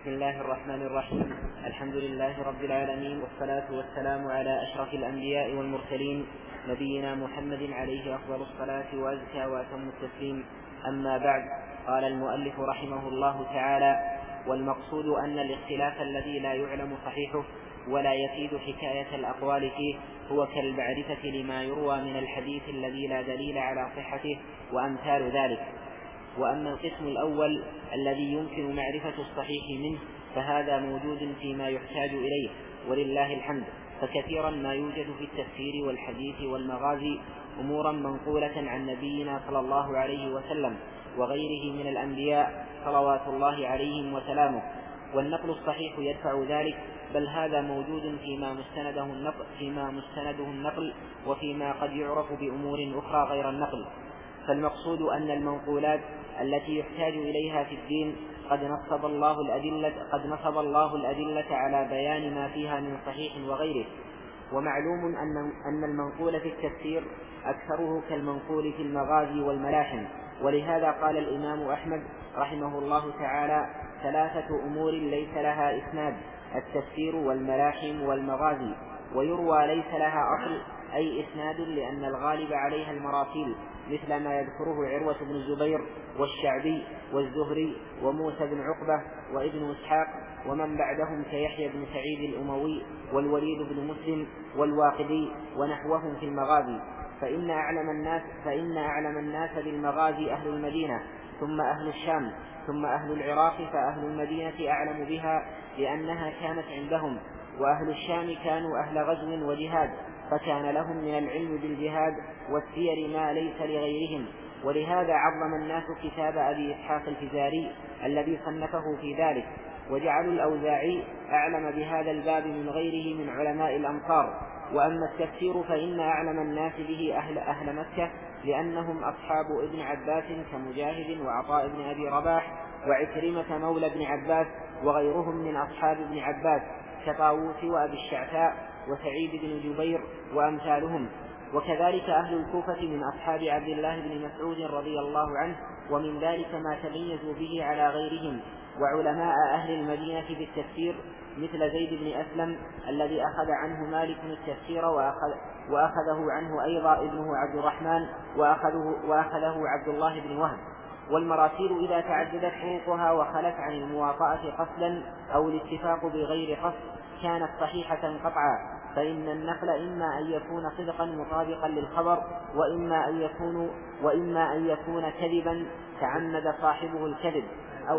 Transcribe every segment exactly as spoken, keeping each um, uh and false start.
بسم الله الرحمن الرحيم. الحمد لله رب العالمين، والصلاة والسلام على أشرف الأنبياء والمرسلين، نبينا محمد عليه أفضل الصلاة وأزكى وأتم التسليم. أما بعد، قال المؤلف رحمه الله تعالى: والمقصود أن الاختلاف الذي لا يعلم صحيحه ولا يفيد حكاية الأقوال فيه هو كالمعرفة لما يروى من الحديث الذي لا دليل على صحته وأمثال ذلك. وأما القسم الأول الذي يمكن معرفة الصحيح منه فهذا موجود فيما يحتاج إليه ولله الحمد، فكثيرا ما يوجد في التفسير والحديث والمغازي أمورا منقولة عن نبينا صلى الله عليه وسلم وغيره من الأنبياء صلوات الله عليهم وسلامه، والنقل الصحيح يدفع ذلك، بل هذا موجود فيما مستنده النقل, فيما مستنده النقل وفيما قد يعرف بأمور أخرى غير النقل. فالمقصود أن المنقولات التي يحتاج إليها في الدين قد نصب الله الأدلة, قد نصب الله الأدلة على بيان ما فيها من صحيح وغيره. ومعلوم أن, أن المنقول في التفسير أكثره كالمنقول في المغازي والملاحم، ولهذا قال الإمام أحمد رحمه الله تعالى: ثلاثة أمور ليس لها إسناد: التفسير والملاحم والمغازي. ويروى ليس لها أصل أي إسناد، لأن الغالب عليها المراسيل، مثل ما يذكره عروة بن الزبير والشعبي والزهري وموسى بن عقبة وابن إسحاق ومن بعدهم كيحيى بن سعيد الأموي والوليد بن مسلم والواقدي ونحوهم في المغازي. فإن أعلم الناس, فإن أعلم الناس بالمغازي أهل المدينة، ثم أهل الشام، ثم أهل العراق، فأهل المدينة أعلم بها لأنها كانت عندهم، وأهل الشام كانوا أهل غزو وجهاد، فكان لهم من العلم بالجهاد والسير ما ليس لغيرهم. ولهذا عظم الناس كتاب أبي إسحاق الفزاري الذي صنفه في ذلك، وجعلوا الأوزاعي أعلم بهذا الباب من غيره من علماء الأمصار. وأما التفسير فإن أعلم الناس به أهل, أهل مكة، لأنهم أصحاب ابن عباس كمجاهد وعطاء بن أبي رباح وعكرمة مولى ابن عباس وغيرهم من أصحاب ابن عباس كطاووس وأبي الشعثاء وسعيد بن جبير وأمثالهم. وكذلك أهل الكوفة من أصحاب عبد الله بن مسعود رضي الله عنه، ومن ذلك ما تميزوا به على غيرهم. وعلماء أهل المدينة بالتفسير مثل زيد بن أسلم الذي أخذ عنه مالك التفسير وأخذ وأخذه عنه أيضا ابنه عبد الرحمن وأخذه, وأخذه عبد الله بن وهب. والمراسيل إذا تعددت حقوقها وخلت عن المواطأة قصدا أو الاتفاق بغير قصد كانت صحيحة قطعا، فإن النقل إما أن يكون صدقا مطابقا للخبر، وإما أن يكون, وإما أن يكون كذبا تعمد صاحبه الكذب. أو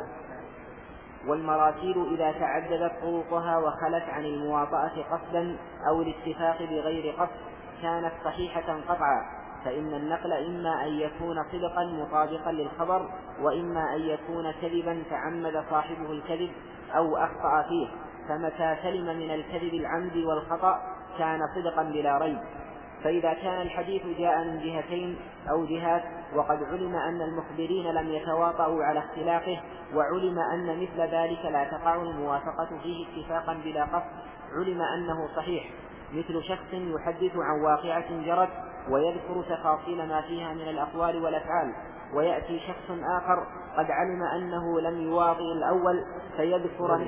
والمراسيل إذا تعددت طرقها وخلت عن المواطأة قصدا أو الاتفاق بغير قصد كانت صحيحة قطعا، فإن النقل إما أن يكون صدقا مطابقا للخبر، وإما أن يكون كذبا تعمد صاحبه الكذب أو أخطأ فيه، فمتى سلم من الكذب العمد والخطأ كان صدقا بلا ريب. فإذا كان الحديث جاء من جهتين أو جهات وقد علم أن المخبرين لم يتواطؤوا على اختلاقه، وعلم أن مثل ذلك لا تقع الموافقة فيه اتفاقا بلا قصد، علم أنه صحيح، مثل شخص يحدث عن واقعة جرت ويذكر تفاصيل ما فيها من الأقوال والأفعال، ويأتي شخص آخر قد علم أنه لم يواطئ الأول فيذكر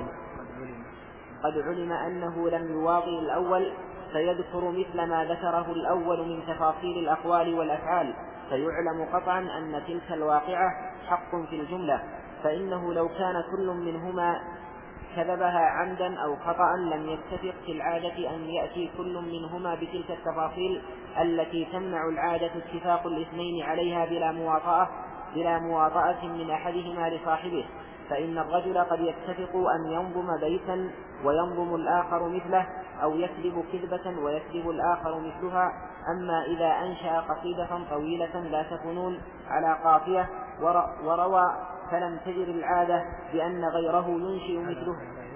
قد علم أنه لم يواطئ الأول فيذكر مثل ما ذكره الأول من تفاصيل الأقوال والأفعال، فيعلم قطعا أن تلك الواقعة حق في الجملة، فإنه لو كان كل منهما كذبها عمدا أو خطأ لم يتفق في العادة أن يأتي كل منهما بتلك التفاصيل التي تمنع العادة اتفاق الاثنين عليها بلا مواطأة, بلا مواطأة من أحدهما لصاحبه. فإن الرجل قد يتفق أن ينظم بيتا وينظم الآخر مثله، أو يكذب كذبة ويكذب الآخر مثلها. أما إذا أنشأ قصيدة طويلة لا تكونون على قافية وروى فلم تجر العادة بأن غيره ينشئ مثله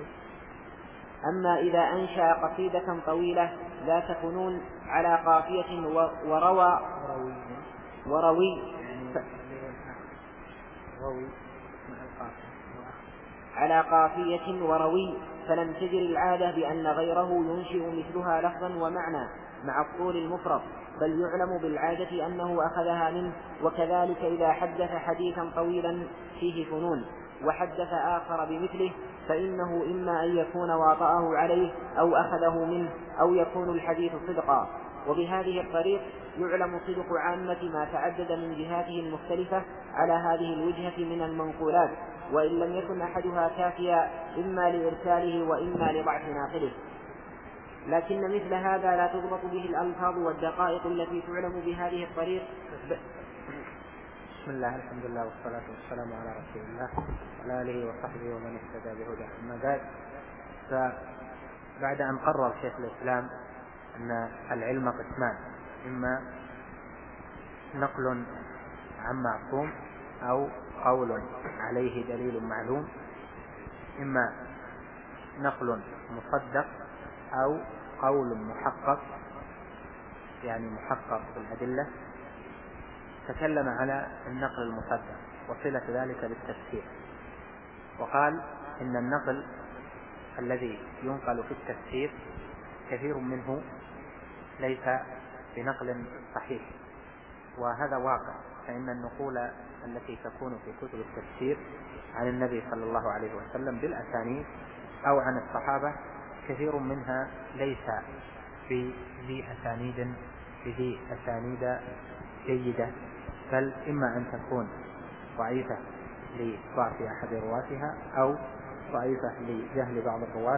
أما إذا أنشأ قصيدة طويلة لا تكونون على قافية وروى وروي على قافية وروي فلم تجر العادة بأن غيره ينشئ مثلها لفظا ومعنى مع الطول المفرط، بل يعلم بالعادة أنه أخذها منه. وكذلك إذا حدث حديثا طويلا فيه فنون وحدث آخر بمثله فإنه إما أن يكون واطأه عليه أو أخذه منه أو يكون الحديث صدقا. وبهذه الطريق يعلم صدق عامة ما تعدد من جهاته المختلفة على هذه الوجهة من المنقولات، وإن لم يكن أحدها كافيا إما لإرساله وإما لضعف ناقله. لكن مثل هذا لا تضبط به الألفاظ والدقائق التي تعلم بهذه الطريق. بسم الله، الحمد لله والصلاة والسلام على رسول الله وعلى آله وصحبه ومن اهتدى بهداه. أما بعد، فبعد أن قرر شيخ الإسلام أن العلم قسمان: إما نقل عن معصوم أو قول عليه دليل معلوم، إما نقل مصدق أو قول محقق يعني محقق بالأدلة. تكلم على النقل المصدق وصلة ذلك بالتفسير، وقال إن النقل الذي ينقل في التفسير كثير منه ليس بنقل صحيح، وهذا واقع، فإن النقول التي تكون في كتب التفسير عن النبي صلى الله عليه وسلم بالأسانيد أو عن الصحابة كثير منها ليس بذي أسانيد بذي أسانيد جيدة، بل إما أن تكون ضعيفة لضعف أحد رواتها أو ضعيفة لجهل بعض الرواة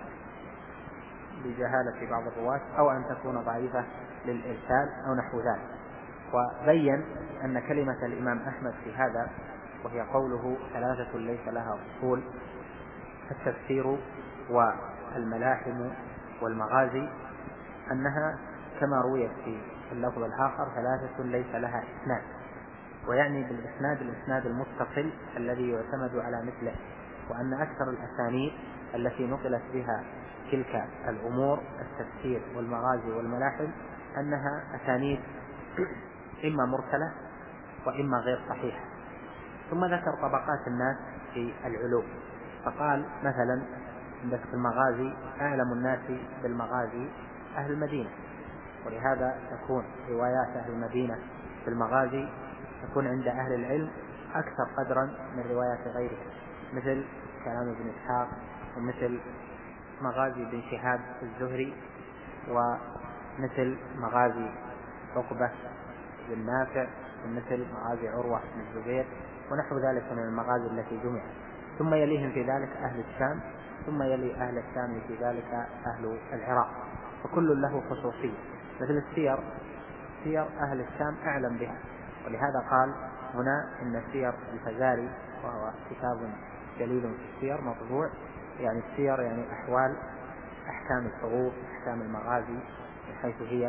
لجهالة بعض الرواة أو أن تكون ضعيفة للإرسال أو نحو ذلك. وبين أن كلمة الإمام أحمد في هذا، وهي قوله ثلاثة ليس لها أصول: التفسير والملاحم والمغازي، أنها كما رويت في اللفظ الآخر ثلاثة ليس لها إسناد، ويعني بالإسناد الإسناد المتصل الذي يعتمد على مثله، وأن أكثر الأسانيد التي نقلت بها تلك الأمور التفسير والمغازي والملاحم أنها أسانيد إما مرسلة وإما غير صحيحة. ثم ذكر طبقات الناس في العلوم، فقال مثلا عندك في المغازي أعلم الناس بالمغازي أهل المدينة، ولهذا تكون روايات أهل المدينة في المغازي تكون عند أهل العلم أكثر قدرا من روايات غيرها، مثل كلام ابن إسحاق ومثل مغازي بن شهاب الزهري ومثل مغازي عقبة بن نافع ومثل مغازي عروة بن الزبير ونحو ذلك من المغازي التي جمعت. ثم يليهم في ذلك أهل الشام، ثم يلي أهل الشام في ذلك أهل العراق، فكل له خصوصية. مثل السير، سير أهل الشام أعلم بها، ولهذا قال هنا إن سير الفزاري، وهو كتاب جليل في السير مطبوع، يعني السير يعني أحوال أحكام الحروب أحكام المغازي من حيث هي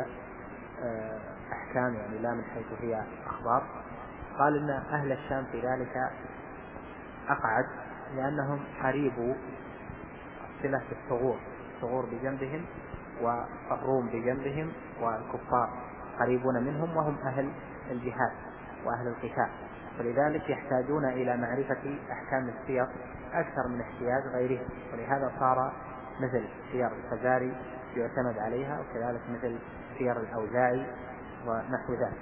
أحكام، يعني لا من حيث هي أخبار. قال إن أهل الشام في ذلك أقعد لأنهم قريبوا صلة الثغور، الثغور بجنبهم والروم بجنبهم والكفار قريبون منهم وهم أهل الجهاد وأهل القتال، فلذلك يحتاجون إلى معرفة أحكام السير أكثر من احتياج غيرهم، ولهذا صار مثل سير الفزاري يعتمد عليها، وكذلك مثل سير الأوزاعي ونحو ذلك.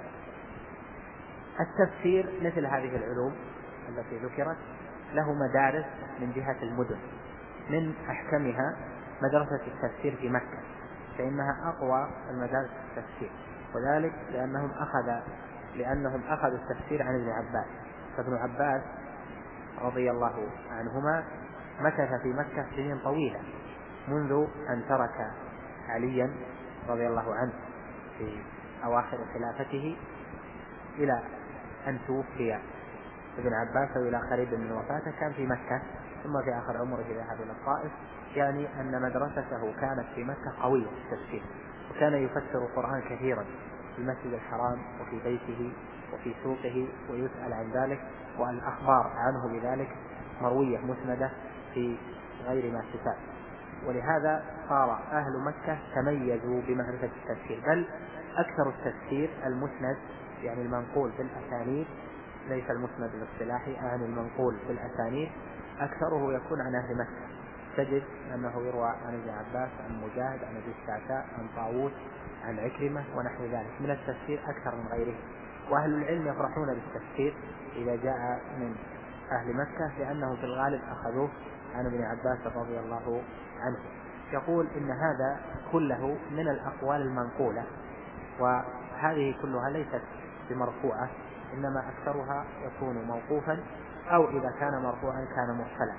التفسير مثل هذه العلوم التي ذكرت له مدارس من جهة المدن، من أحكمها مدرسة التفسير في مكة، فإنها أقوى المدارس التفسير، وذلك لأنهم أخذ لأنهم أخذوا التفسير عن ابن عباس. فابن عباس رضي الله عنهما مكث في مكة سنين طويلة، منذ أن ترك عليا رضي الله عنه في أواخر خلافته إلى أن توفي ابن عباس وإلى قريب من وفاته، كان في مكة، ثم في آخر عمره ذهب إلى الطائف، يعني أن مدرسته كانت في مكة قوية في التفسير، وكان يفسر القرآن كثيرا في المسجد الحرام وفي بيته وفي سوقه ويسأل عن ذلك، والأخبار عنه بذلك مروية مسندة في غير ما كتاب. ولهذا صار أهل مكة تميزوا بمعرفة التفسير، بل أكثر التفسير المسند يعني المنقول بالأسانيد، ليس المسند الاصطلاحي، يعني المنقول بالأسانيد أكثره يكون عن أهل مكة. تجد أنه يروى عن ابن عباس عن مجاهد عن أبي الشعثاء عن طاووس عن عكرمة ونحو ذلك من التفسير أكثر من غيره. وأهل العلم يفرحون بالتفسير إذا جاء من أهل مكة، لأنه في الغالب أخذوه عن ابن عباس رضي الله عنه. يقول إن هذا كله من الأقوال المنقولة، وهذه كلها ليست بمرفوعة، إنما أكثرها يكون موقوفا، أو إذا كان مرفوعا كان مرسلا.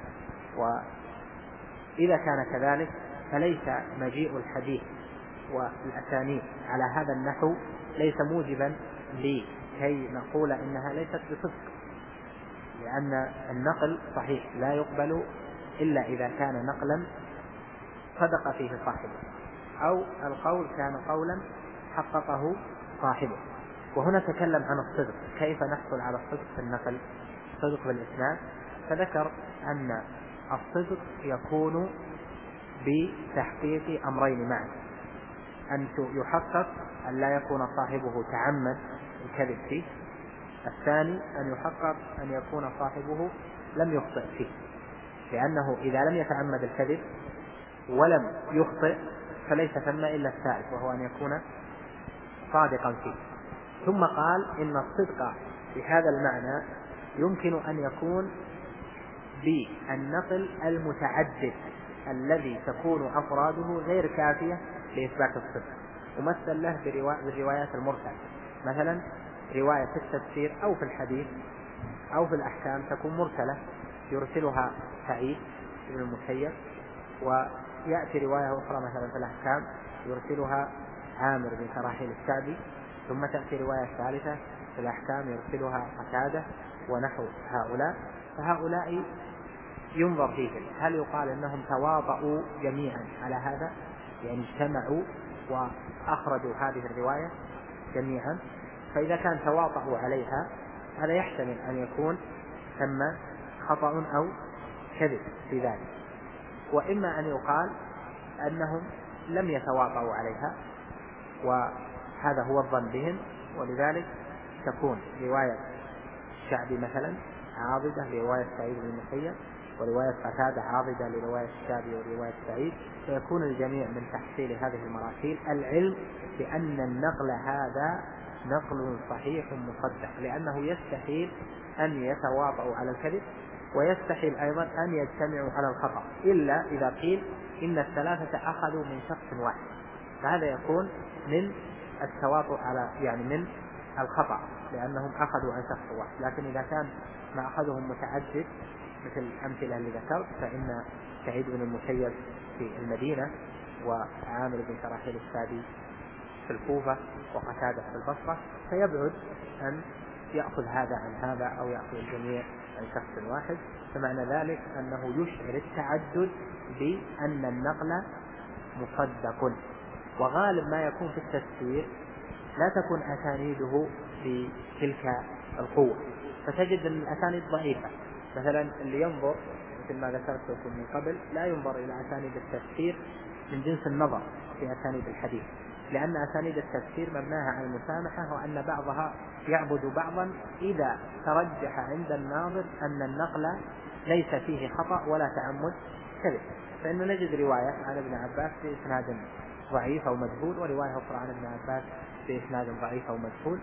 وإذا كان كذلك فليس مجيء الحديث والأسانيد على هذا النحو ليس موجبا لكي نقول إنها ليست بصدق، لأن النقل صحيح لا يقبل إلا إذا كان نقلا صدق فيه صاحبه، أو القول كان قولا حققه صاحبه. وهنا تكلم عن الصدق، كيف نحصل على الصدق في النقل، صدق بالإسناد، فذكر أن الصدق يكون بتحقيق أمرين معا: أن يحقق أن لا يكون صاحبه تعمد الكذب فيه، الثاني أن يحقق أن يكون صاحبه لم يخطئ فيه، لأنه إذا لم يتعمد الكذب ولم يخطئ فليس ثم إلا الثالث، وهو أن يكون صادقا فيه. ثم قال إن الصدق في هذا المعنى يمكن أن يكون بالنقل المتعدد الذي تكون أفراده غير كافية لإثبات الصدق، ومثل له بالروايات المرسلة، مثلا رواية في التفسير أو في الحديث أو في الأحكام تكون مرسلة يرسلها سعيد بن المسيب، ويأتي رواية أخرى مثلا في الأحكام يرسلها عامر بن شراحيل الشعبي، ثم تأتي رواية ثالثة في الأحكام يرسلها قتادة ونحو هؤلاء. فهؤلاء ينظر فيهم هل يقال أنهم تواطؤوا جميعا على هذا، يعني اجتمعوا وأخرجوا هذه الرواية جميعا، فإذا كان تواطؤوا عليها هذا يحتمل أن يكون ثم خطأ أو كذب في ذلك. وإما أن يقال أنهم لم يتواطؤوا عليها وهذا هو الظن بهم، ولذلك تكون رواية الشعبي مثلا عاضدة لرواية سعيد بن المسيب، ورواية قتادة عاضدة لرواية الشعبي ورواية سعيد، فيكون الجميع من تحصيل هذه المراسيل العلم بأن النقل هذا نقل صحيح مصدق، لأنه يستحيل أن يتواطؤوا على الكذب، ويستحيل أيضا أن يجتمعوا على الخطأ إلا إذا قيل إن الثلاثة أخذوا من شخص واحد، فهذا يكون من التواطؤ على يعني من الخطأ لأنهم أخذوا عن شخص واحد. لكن إذا كان ما أخذهم متعدد مثل الأمثلة اللي ذكرت، فإن سعيد بن المسيب في المدينة، وعامر بن شراحيل الشعبي في الكوفة، وقتادة في البصرة، فيبعد أن يأخذ هذا عن هذا أو يأخذ الجميع عن شخص واحد. فمعنى ذلك أنه يشعر التعدد بأن النقل مصدق. وغالب ما يكون في التفسير لا تكون أسانيده بتلك القوة، فتجد أن الأسانيد ضعيفة. مثلا اللي ينظر مثل ما ذكرت لكم من قبل لا ينظر إلى أسانيد التفسير من جنس النظر في أسانيد الحديث، لأن أسانيد التفسير مبناها على المسامحة، وأن بعضها يعبد بعضا إذا ترجح عند الناظر أن النقل ليس فيه خطأ ولا تعمد كذب. فإن نجد رواية عن ابن عباس بإسناد ضعيف أو مجهول، ورواية أخرى عن ابن عباس بإسناد ضعيف أو مجهول،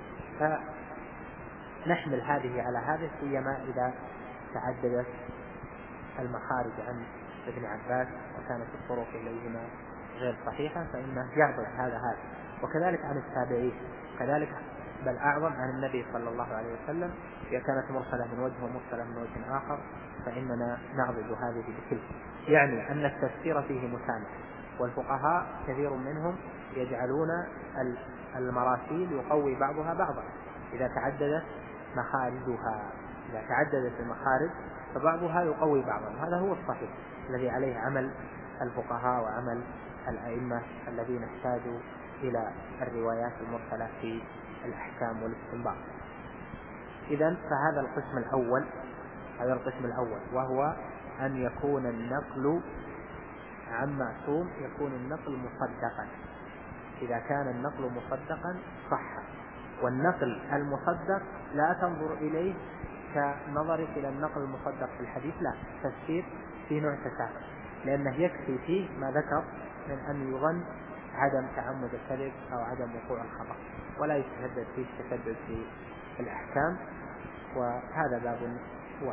فنحمل هذه على هذه، سيما إذا تعددت المخارج عن ابن عباس وكانت الطرق إليهما غير صحيحة، فإنه يعبد هذا هذا. وكذلك عن التابعين كذلك، بل أعظم عن النبي صلى الله عليه وسلم، إذا كانت مرسلة من وجه ومرسلة من وجه آخر فإننا نعبد هذه بكل. يعني أن التفسير فيه مسامح، والفقهاء كثير منهم يجعلون المراسيل يقوي بعضها بعضا إذا تعددت مخارجها، إذا تعددت المخارج فبعضها يقوي بعضا. هذا هو الصحيح الذي عليه عمل الفقهاء وعمل الأئمة الذين احتاجوا إلى الروايات المرسلة في الأحكام والاستنباط. إذن فهذا القسم الأول هذا القسم الأول وهو أن يكون النقل عن معصوم، يكون النقل مصدقا. إذا كان النقل مصدقا صح. والنقل المصدق لا تنظر إليه كنظرك إلى النقل المصدق في الحديث، لا، تفسير في نوع تساهل، لأنه يكفي فيه ما ذكر من أن يظن عدم تعمد الكذب أو عدم وقوع الخطأ، ولا يتشدد فيه التشدد في الأحكام. وهذا باب واحد.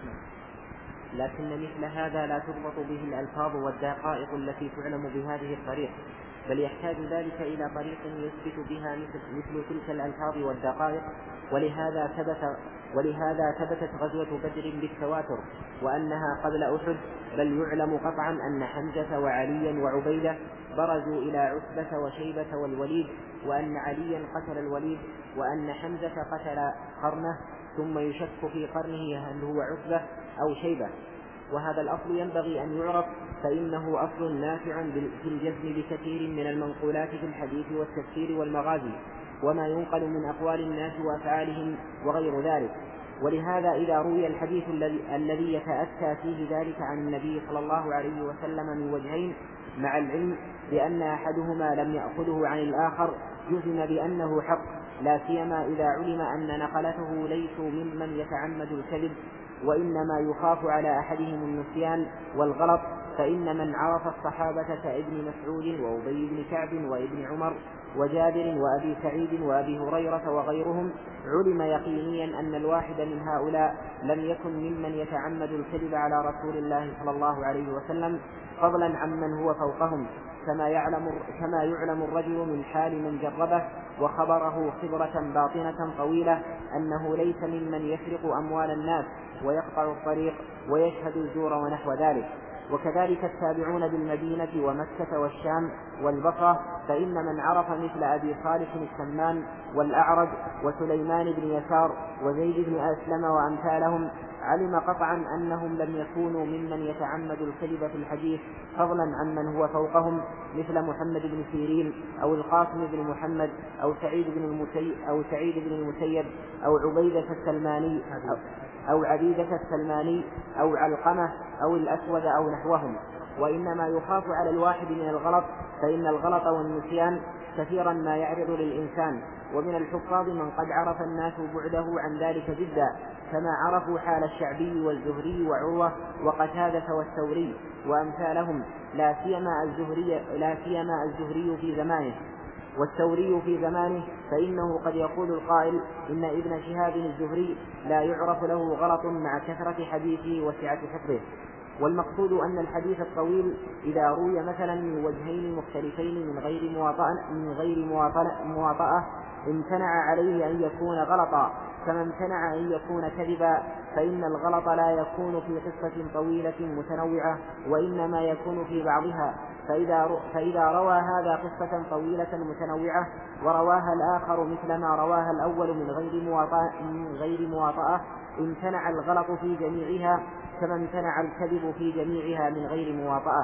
لكن مثل هذا لا تضبط به الألفاظ والدقائق التي تعلم بهذه الطريق، بل يحتاج ذلك إلى طريق يثبت بها مثل, مثل تلك الألفاظ والدقائق. ولهذا ثبت ولهذا ثبتت غزوة بدر بالتواتر وأنها قبل أحد، بل يعلم قطعا أن حمزة وعليا وعبيدة برزوا إلى عتبة وشيبة والوليد، وأن عليا قتل الوليد، وأن حمزة قتل قرنه، ثم يشك في قرنه هل هو عتبة أو شيبة. وهذا الأصل ينبغي أن يعرف، فإنه أصل نافع في الجزم بكثير من المنقولات في الحديث والتفسير والمغازي وما ينقل من أقوال الناس وأفعالهم وغير ذلك. ولهذا إذا روي الحديث الذي يتأتى فيه ذلك عن النبي صلى الله عليه وسلم من وجهين مع العلم بأن أحدهما لم يأخذه عن الآخر جزم بأنه حق، لا سيما إذا علم أن نقلته ليسوا ممن يتعمد الكذب، وإنما يخاف على أحدهم النسيان والغلط. فإن من عرف الصحابة كابن مسعود وأبي بن كعب وابن عمر وجابر وأبي سعيد وأبي هريرة وغيرهم علم يقينيا أن الواحد من هؤلاء لم يكن ممن يتعمد الكذب على رسول الله صلى الله عليه وسلم، فضلا عمن هو فوقهم، كما يعلم, كما يعلم الرجل من حال من جربه وخبره خبرة باطنة طويلة أنه ليس ممن يسرق أموال الناس ويقطع الطريق ويشهد الزور ونحو ذلك. وكذلك التابعون بالمدينة ومكة والشام والبصرة، فإن من عرف مثل أبي صالح السمان والأعرج وسليمان بن يسار وزيد بن أسلم وأمثالهم علم قطعا أنهم لم يكونوا ممن يتعمد الكذب في الحديث، فضلا عمن هو فوقهم مثل محمد بن سيرين أو القاسم بن محمد أو سعيد بن المسيب أو سعيد بن المسيب أو عبيدة السلماني أو أو عبيدة السلماني أو علقمة أو الأسود أو نحوهم. وإنما يخاف على الواحد من الغلط، فإن الغلط والنسيان كثيرا ما يعرض للإنسان، ومن الحفاظ من قد عرف الناس بعده عن ذلك جدا، كما عرفوا حال الشعبي والزهري وعروة وقتادة والثوري وأمثالهم، لا سيما الزهري, لا سيما الزهري في زمانه والثوري في زمانه، فإنه قد يقول القائل إن ابن شهاب الزهري لا يعرف له غلط مع كثرة حديثه وسعة حفظه. والمقصود أن الحديث الطويل إذا روي مثلا من وجهين مختلفين من غير مواطأة, من غير مواطأة امتنع عليه أن يكون غلطا، كما امتنع أن يكون كذبا، فإن الغلط لا يكون في قصة طويلة متنوعة، وإنما يكون في بعضها. فإذا, فإذا روى هذا قصة طويلة متنوعة ورواها الآخر مثل ما رواها الأول من غير مواطأة, من غير مواطأة امتنع الغلط في جميعها، كما امتنع الكذب في جميعها من غير مواطأة.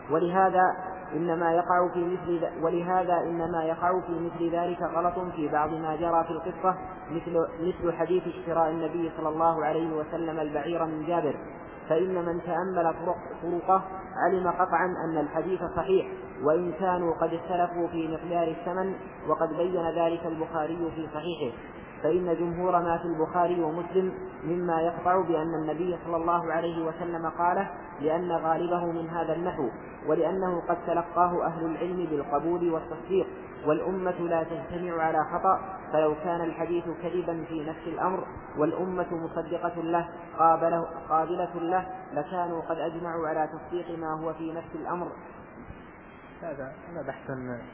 ولهذا إنما يقع في مثل ولهذا إنما يقع في مثل ذلك غلط في بعض ما جرى في القصة، مثل مثل حديث اشتراء النبي صلى الله عليه وسلم البعير من جابر، فإن من تأمل طرقه علم قطعا أن الحديث صحيح، وإن كانوا قد اختلفوا في مقدار الثمن، وقد بين ذلك البخاري في صحيحه. فإن جمهور ما في البخاري ومسلم مما يقطع بأن النبي صلى الله عليه وسلم قاله، لأن غالبه من هذا النحو، ولأنه قد تلقاه أهل العلم بالقبول والتصديق، والأمة لا تجتمع على خطأ، فلو كان الحديث كذبا في نفس الأمر والأمة مصدقة له قابله قابلة له لكانوا قد أجمعوا على تصديق ما هو في نفس الأمر. هذا هذا بحث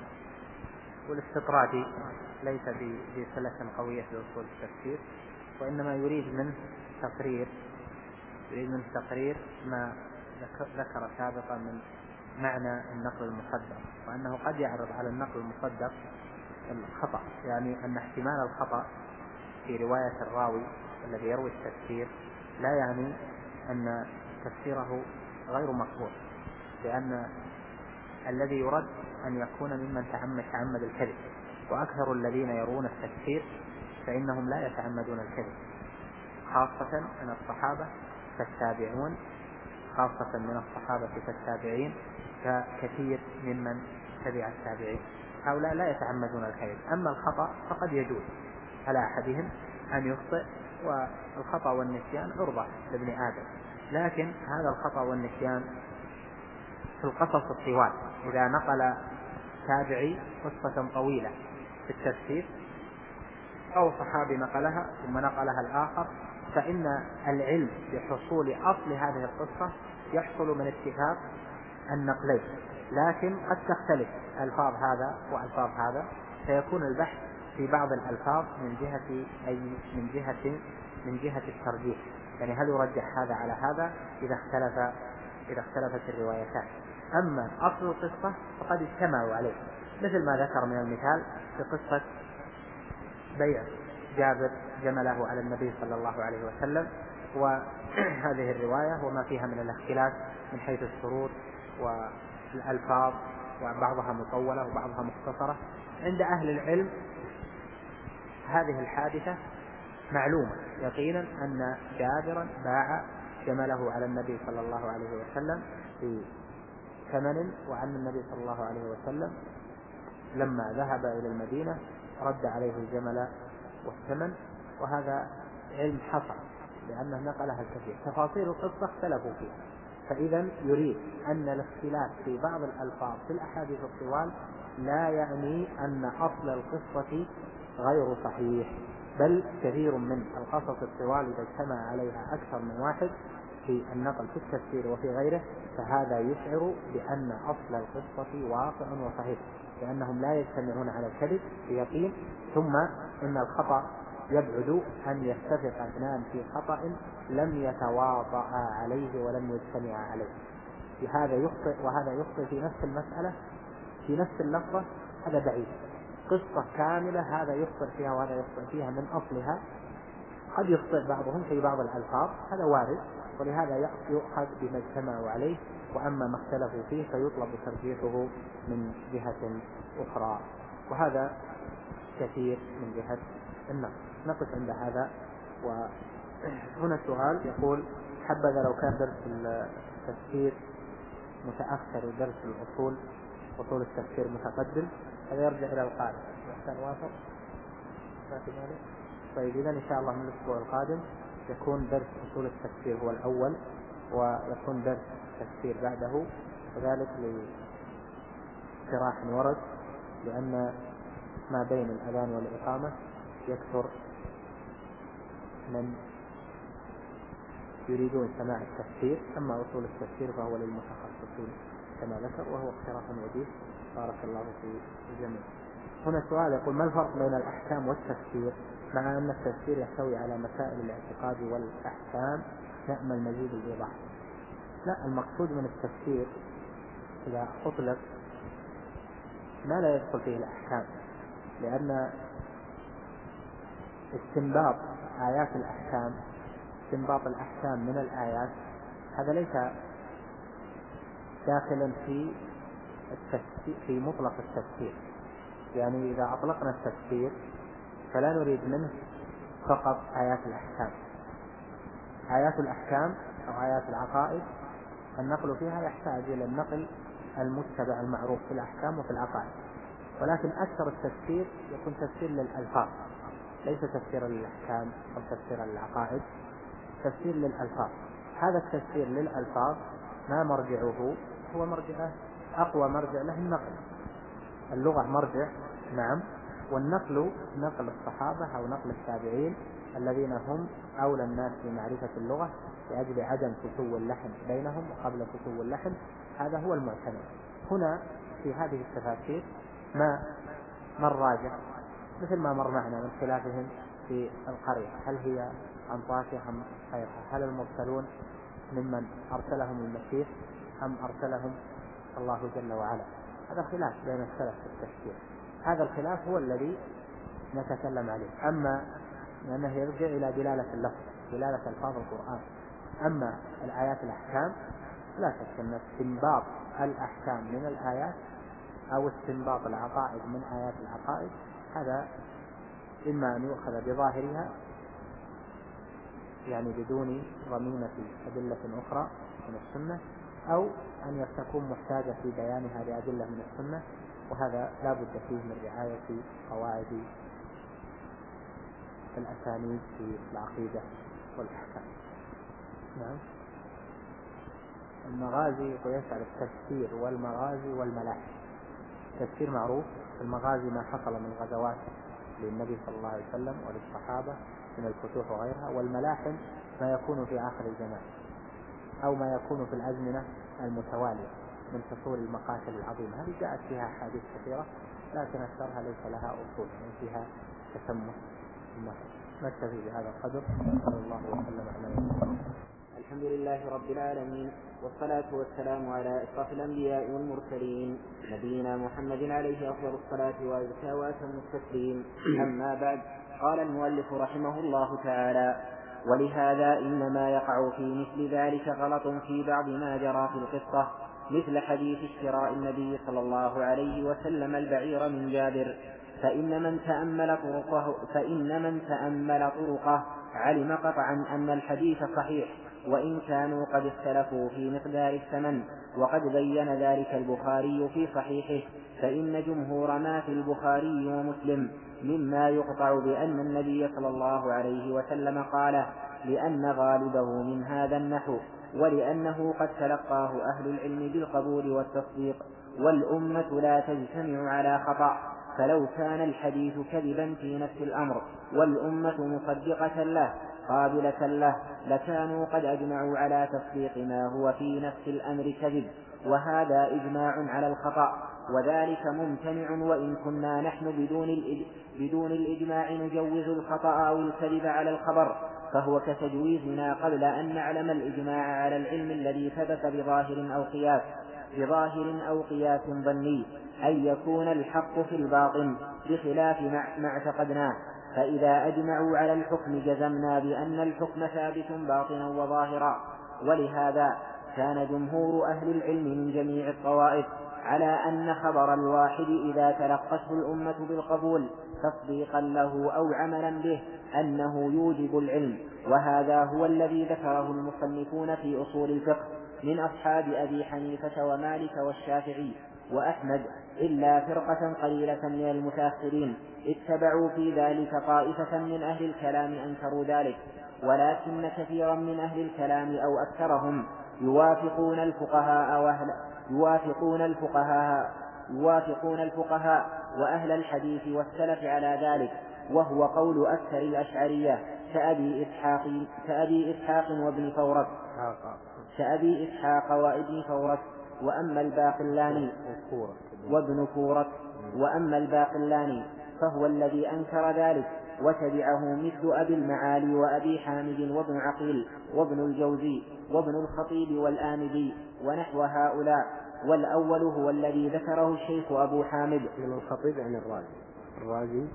والاستطرادي ليس بسلة قوية في أصول التفسير، وإنما يريد منه تقرير يريد منه تقرير ما ذكر سابقا من معنى النقل المصدق، وأنه قد يعرض على النقل المصدق الخطأ، يعني أن احتمال الخطأ في رواية الراوي الذي يروي التفسير لا يعني أن تفسيره غير مقبول، لأن الذي يرد أن يكون ممن تعمد تعمد الكذب، وأكثر الذين يرون التفسير فإنهم لا يتعمدون الكذب، خاصة من الصحابة كالتابعون خاصة من الصحابة كالتابعين ككثير ممن تبع التابعين، هؤلاء لا يتعمدون الكذب. أما الخطأ فقد يجوز على أحدهم أن يخطئ، والخطأ والنسيان عرضة لابن آدم، لكن هذا الخطأ والنسيان في القصص الطوال، إذا نقل تابعي قصة طويلة في التفسير أو صحابي نقلها ثم نقلها الآخر فإن العلم بحصول أصل هذه القصة يحصل من اتفاق النقلين، لكن قد تختلف ألفاظ هذا وألفاظ هذا، فيكون البحث في بعض الألفاظ من جهة أي من جهة من جهة الترجيح، يعني هل يرجح هذا على هذا إذا اختلف إذا اختلفت الروايتان. أما أصل القصة فقد اجتمعوا عليه، مثل ما ذكر من المثال في قصة بيع جابر جمله على النبي صلى الله عليه وسلم، وهذه الرواية وما فيها من الاختلاف من حيث الشروط والألفاظ، وبعضها مطولة وبعضها مختصرة. عند أهل العلم هذه الحادثة معلومة يقينا أن جابرا باع جمله على النبي صلى الله عليه وسلم في ثمن، وأن النبي صلى الله عليه وسلم لما ذهب إلى المدينة رد عليه الجمل والثمن، وهذا علم حصل لأنه نقلها الكثير. تفاصيل القصة اختلفوا فيها، فإذا يريد أن الاختلاف في بعض الألفاظ في الأحاديث الطوال لا يعني أن أصل القصة غير صحيح، بل كثير من القصص الطوال إذا اجتمع عليها أكثر من واحد في النقل في التفسير وفي غيره فهذا يشعر بأن أصل القصة واقع وصحيح، لأنهم لا يجتمعون على الكذب بيقين، ثم إن الخطأ يبعد أن يتفق اثنان في خطأ لم يتواطأ عليه ولم يجتمع عليه. هذا يخطئ وهذا يخطئ في نفس المسألة في نفس اللفظة، هذا بعيد. قصة كاملة هذا يخطئ فيها وهذا يخطئ فيها من أصلها، قد يخطئ بعضهم في بعض الألفاظ، هذا وارد، ولهذا يؤخذ بما اجتمعوا عليه، وأما ما اختلفوا فيه فيطلب ترجيحه من جهة أخرى، وهذا كثير من جهة النقل. نقف عند هذا. وهنا السؤال يقول: حبذا لو كان درس التفسير متأخر ودرس الأصول أصول التفسير متقدم، هذا يرجع إلى القاعدة. كان وافق؟ طيب إذا إن شاء الله من الأسبوع القادم يكون درس أصول التفسير هو الأول، ويكون درس التفسير بعده، وذلك لاقتراح ورد، لأن ما بين الأذان والإقامة يكثر من يريدون سماع التفسير، أما أصول التفسير فهو للمتخصصين كما ذكر، وهو اقتراح وجيه بارك الله في الجميع. هنا سؤال يقول: ما الفرق بين الأحكام والتفسير، مع أن التفسير يحتوي على مسائل الاعتقاد والأحكام نأمل مزيد الإيضاح؟ لا، المقصود من التفسير إذا أطلق ما لا يدخل فيه الأحكام، لأن استنباط آيات الأحكام استنباط الأحكام من الآيات هذا ليس داخلا في التفسير في مطلق التفسير. يعني إذا أطلقنا التفسير فلا نريد منه فقط آيات الأحكام. آيات الأحكام أو آيات العقائد النقل فيها يحتاج إلى النقل المتبع المعروف في الأحكام وفي العقائد، ولكن أكثر التفسير يكون تفسير للألفاظ، ليس تفسيرا للأحكام أو تفسيرا للعقائد، تفسير للألفاظ. هذا التفسير للألفاظ ما مرجعه هو مرجعه أقوى مرجع له النقل. اللغة مرجع نعم، والنقل نقل الصحابة أو نقل التابعين الذين هم أولى الناس بمعرفة اللغة لأجل عدم فتو اللحن بينهم وقبل فتو اللحن، هذا هو المعتمد. هنا في هذه التفاسير ما مر راجع مثل ما مر معنا من خلافهم في القرية، هل هي أنطاكيا أم غيرها، هل المرسلون ممن أرسلهم المسيح أم أرسلهم الله جل وعلا. هذا خلاف بين السلف في التفسير، هذا الخلاف هو الذي نتكلم عليه. أما لأنه يرجع إلى دلالة اللفظ، دلالة ألفاظ القرآن. أما الآيات الأحكام لا شك أن استنباط الأحكام من الآيات أو استنباط العقائد من آيات العقائد هذا إما أن يؤخذ بظاهرها يعني بدون ضمينة أدلة أخرى من السنة، أو أن تكون محتاجة في بيانها لأدلة من السنة، وهذا لا بد فيه من رعاية قواعد الأسانيد في العقيدة والأحكام. نعم. المغازي ويسأل التفسير والمغازي والملاحم. التفسير معروف، المغازي ما حصل من غزوات للنبي صلى الله عليه وسلم وللصحابة من الفتوح وغيرها. والملاحم ما يكون في آخر الزمان أو ما يكون في الأزمنة المتوالية من فصول المقاتل العظيمة. هذه جاءت فيها أحاديث كثيرة لكن أكثرها ليس لها أصول، يعني فيها تسمى النفس. نكتفي بهذا القدر. صلى الله وسلم على نبينا. الحمد لله رب العالمين، والصلاة والسلام على أشرف الأنبياء والمرسلين نبينا محمد عليه أفضل الصلاة وأزكى وأتم التسليم. أما بعد، قال المؤلف رحمه الله تعالى: ولهذا إنما يقع في مثل ذلك غلط في بعض ما جرى في القصة، مثل حديث اشتراء النبي صلى الله عليه وسلم البعير من جابر، فإن من تأمل طرقه, فإن من تأمل طرقه علم قطعا أن الحديث صحيح، وإن كانوا قد اختلفوا في مقدار الثمن، وقد بين ذلك البخاري في صحيحه. فإن جمهور ما في البخاري ومسلم مما يقطع بأن النبي صلى الله عليه وسلم قاله، لأن غالبه من هذا النحو، ولأنه قد تلقاه أهل العلم بالقبول والتصديق، والأمة لا تجتمع على خطأ. فلو كان الحديث كذبا في نفس الأمر والأمة مصدقة له قابلة له لكانوا قد أجمعوا على تصديق ما هو في نفس الأمر كذب، وهذا إجماع على الخطأ، وذلك ممتنع، وإن كنا نحن بدون, بدون الإجماع نجوز الخطأ أو الكذب على الخبر، فهو كتجويزنا قبل أن نعلم الإجماع على العلم الذي ثبت بظاهر أو قياس بظاهر أو قياس ظني، أن يكون الحق في الباطن بخلاف ما اعتقدناه. فإذا أجمعوا على الحكم جزمنا بأن الحكم ثابت باطنا وظاهرا. ولهذا كان جمهور أهل العلم من جميع الطوائف على أن خبر الواحد إذا تلقته الأمة بالقبول تصديقا له أو عملا به أنه يوجب العلم، وهذا هو الذي ذكره المصنفون في أصول الفقه من أصحاب أبي حنيفة ومالك والشافعي وأحمد، إلا فرقة قليلة من المتأخرين اتبعوا في ذلك طائفة من أهل الكلام أنكروا ذلك، ولكن كثيرا من أهل الكلام أو أكثرهم يوافقون الفقهاء وأهل يوافقون الفقهاء يوافقون الفقهاء وأهل الحديث والسلف على ذلك، وهو قول أكثر الأشعرية كأبي إسحاق كأبي إسحاق وابن فورك كأبي إسحاق وابن فورك وأما الباقلاني وابن فورك وأما الباقلاني فهو الذي أنكر ذلك، وتبعه مثل أبي المعالي وأبي حامد وابن عقيل وابن الجوزي وابن الخطيب والآمدي ونحو هؤلاء. والأول هو الذي ذكره الشيخ أبو حامد. ابن الخطيب عن الرازي، الرازي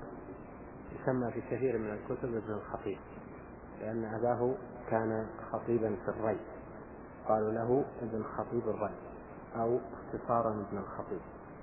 يسمى في كثير من الكتب ابن الخطيب لأن أباه كان خطيبا في الري، قالوا له ابن خطيب الري أو اختصارا ابن الخطيب.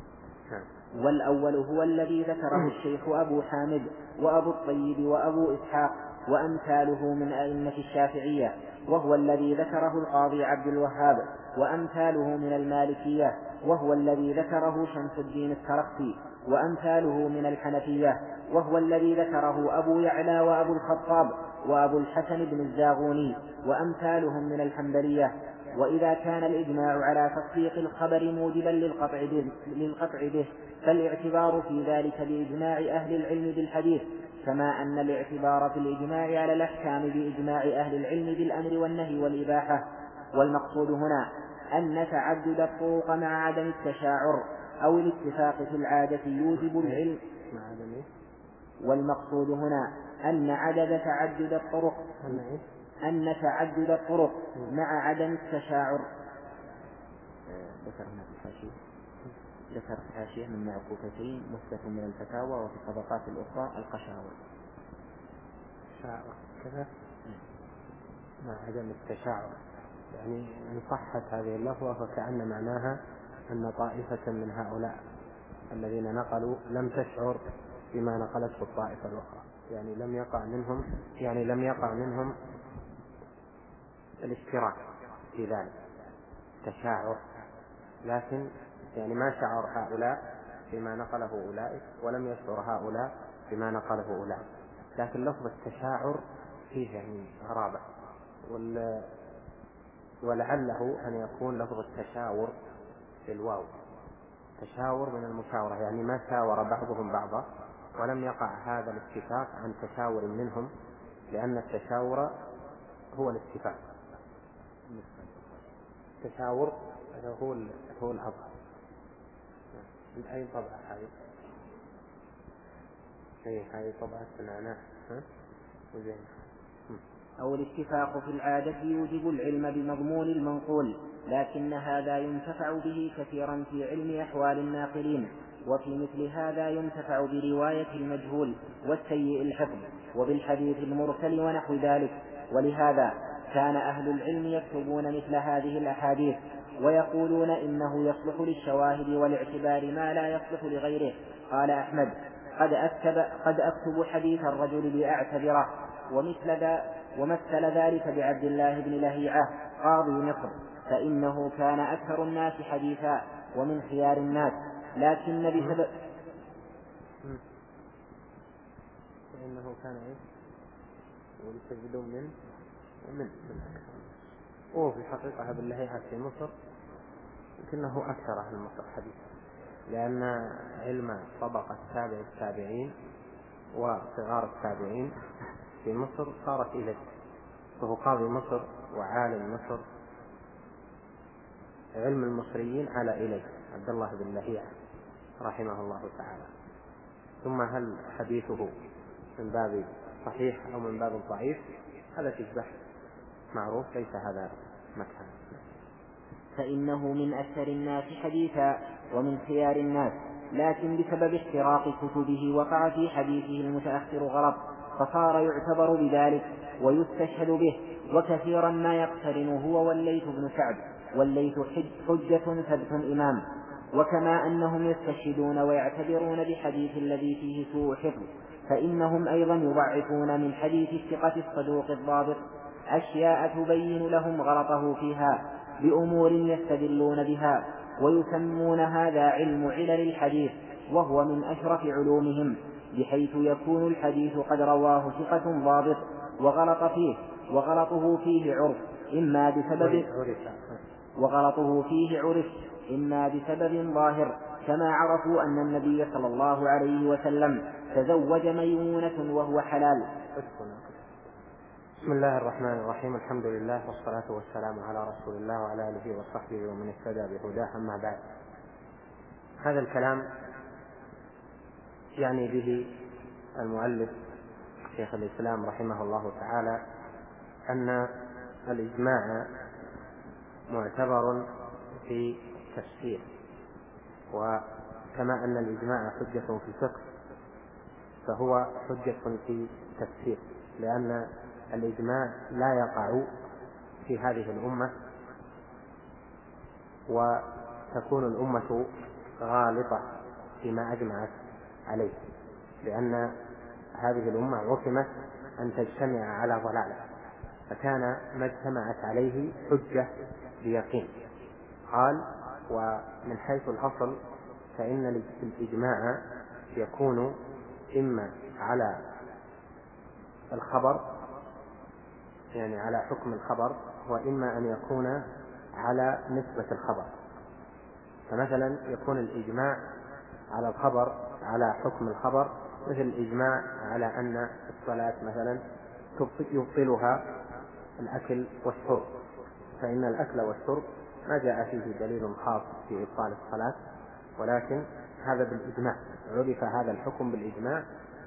والأول هو الذي ذكره الشيخ أبو حامد وأبو الطيب وأبو إسحاق وأمثاله من أئمة الشافعية، وهو الذي ذكره القاضي عبد الوهاب وأمثاله من المالكية، وهو الذي ذكره شمس الدين السرخسي وأمثاله من الحنفية، وهو الذي ذكره أبو يعلى وأبو الخطاب وأبو الحسن بن الزاغوني وأمثالهم من الحنبلية. وإذا كان الإجماع على تصديق الخبر موجبا للقطع به, للقطع به فالاعتبار في ذلك بإجماع أهل العلم بالحديث، كما أن الاعتبار في الإجماع على الأحكام بإجماع أهل العلم بالأمر والنهي والإباحة. والمقصود هنا أن تعدد الطرق مع عدم التشاعر أو الاتفاق في العادة يوجب العلم. والمقصود هنا أن عدد تعدد الطرق أن تعدد الطرق مع عدم التشاعر. ذكر هنا في الحاشية ذكر في الحاشية من معكوفتين مثبت من الفتاوى، وفي الطبقات الأخرى القشاور شاعر كذا مع عدم التشاعر، يعني إن صحت هذه اللفظة فكأن معناها أن طائفة من هؤلاء الذين نقلوا لم تشعر بما نقلته الطائفة الأخرى، يعني لم يقع منهم يعني لم يقع منهم الاشتراك في ذلك تشاعر، لكن يعني ما شعر هؤلاء بما نقله أولئك ولم يشعر هؤلاء بما نقله أولئك، لكن لفظ التشاعر فيه يعني غرابة، ولعله أن يكون لفظ التشاور في الواو، تشاور من المشاورة، يعني ما شاور بعضهم بعضا ولم يقع هذا الاتفاق عن تشاور منهم لأن التشاور هو الاتفاق. التشاور هو هو الأظهر. من أي طبعة هذه؟ أي هذه طبعة سمعناها وزين. أو الاتفاق في العادة يوجب العلم بمضمون المنقول، لكن هذا ينتفع به كثيرا في علم أحوال الناقلين، وفي مثل هذا ينتفع برواية المجهول والسيء الحفظ وبالحديث المرسل ونحو ذلك. ولهذا كان أهل العلم يكتبون مثل هذه الأحاديث ويقولون إنه يصلح للشواهد والاعتبار ما لا يصلح لغيره. قال أحمد: قد أكتب, قد أكتب حديث الرجل لأعتبره. ومثل, ذا ومثل ذلك بعبد الله بن لهيعة قاضي مصر، فإنه كان أكثر الناس حديثا ومن خيار الناس، لكن بسبب فإنه كان إيه ولتجدوا من ومن من أكثر. وهو في الحقيقة عبد الله لهيعة في مصر لكنه أكثر أهل مصر حديثا، لأن علم طبقة تابع التابعين وصغار التابعين في مصر صارت إليه، وهو قاضي مصر وعالم مصر. علم المصريين على إليه عبد الله بن لهيعة رحمه الله تعالى. ثم هل حديثه من باب صحيح أو من باب ضعيف هذا في البحث معروف، ليس هذا مكان. فإنه من أكثر الناس حديثا ومن خيار الناس، لكن بسبب احتراق كتبه وقع في حديثه المتأخر غلط، فصار يعتبر بذلك ويستشهد به. وكثيرا ما يقترن هو والليث بن سعد، والليث حجة ثبت إمام. وكما أنهم يستشهدون ويعتبرون بحديث الذي فيه سوء حفظ، فإنهم أيضا يضعفون من حديث الثقة الصدوق الضابط أشياء تبين لهم غلطه فيها بأمور يستدلون بها، ويسمون هذا علم علل الحديث، وهو من أشرف علومهم، بحيث يكون الحديث قد رواه ثقة ضابط وغلط فيه وغلطه فيه عرف إما بسبب وغلطه فيه عرف إما بسبب ظاهر، كما عرفوا أن النبي صلى الله عليه وسلم تزوج ميمونة وهو حلال. بسم الله الرحمن الرحيم. الحمد لله والصلاة والسلام على رسول الله وعلى آله وصحبه ومن اهتدى بهداه. أما بعد، هذا الكلام يعني به المؤلف شيخ الإسلام رحمه الله تعالى أن الإجماع معتبر في التفسير، وكما أن الإجماع حجة في الفقه فهو حجة في التفسير، لأن الإجماع لا يقع في هذه الأمة وتكون الأمة غالطة فيما أجمعت عليه، لأن هذه الأمة عصمت أن تجتمع على ضلالة، فكان ما اجتمعت عليه حجة بيقين. قال: ومن حيث الأصل فإن الإجماع يكون إما على الخبر، يعني على حكم الخبر، وإما أن يكون على نسبة الخبر. فمثلا يكون الإجماع على الخبر على حكم الخبر، مثل الإجماع على أن الصلاة مثلا يبطلها الأكل والشرب، فإن الأكل والشرب ما جاء فيه دليل خاص في إبطال الصلاة، ولكن هذا بالإجماع، عرف هذا الحكم بالإجماع،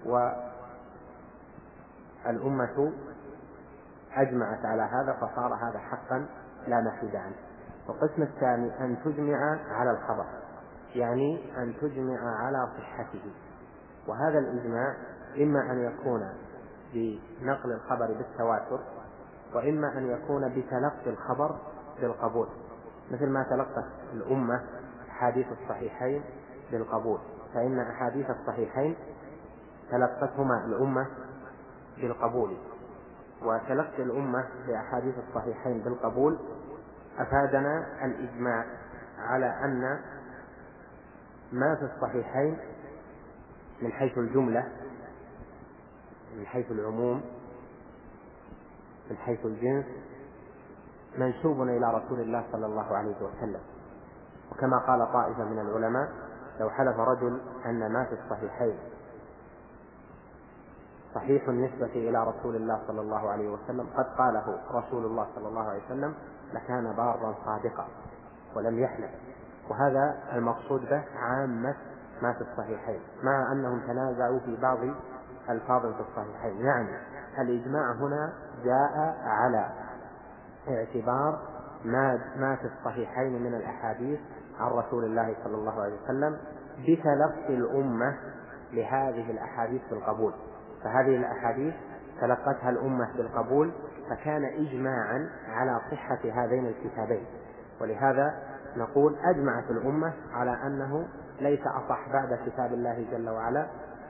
والأمة أجمعت على هذا، فصار هذا حقا لا محيد عنه. والقسم الثاني أن تجمع على الخبر، يعني أن تجمع على صحته، وهذا الإجماع إما أن يكون بنقل الخبر بالتواتر، وإما أن يكون بتلقي الخبر بالقبول، مثل ما تلقت الأمة أحاديث الصحيحين بالقبول، فإن أحاديث الصحيحين تلقتهما الأمة بالقبول، وتلقي الأمة لأحاديث الصحيحين بالقبول أفادنا الإجماع على أن ما في الصحيحين من حيث الجملة، من حيث العموم، من حيث الجنس، منسوب إلى رسول الله صلى الله عليه وسلم. وكما قال طائفة من العلماء: لو حلف رجل أن ما في الصحيحين صحيح النسبة إلى رسول الله صلى الله عليه وسلم قد قاله رسول الله صلى الله عليه وسلم لكان بارا صادقا ولم يحلف. وهذا المقصود به عامة ما في الصحيحين، مع أنهم تنازعوا في بعض الفاظ في الصحيحين. يعني الإجماع هنا جاء على اعتبار ما ما في الصحيحين من الأحاديث عن رسول الله صلى الله عليه وسلم بتلقي الأمة لهذه الأحاديث بالقبول. فهذه الأحاديث تلقتها الأمة بالقبول، فكان إجماعا على صحة هذين الكتابين. ولهذا نقول أجمعت الأمة على أنه ليس أصح بعد كتاب الله جل وعلا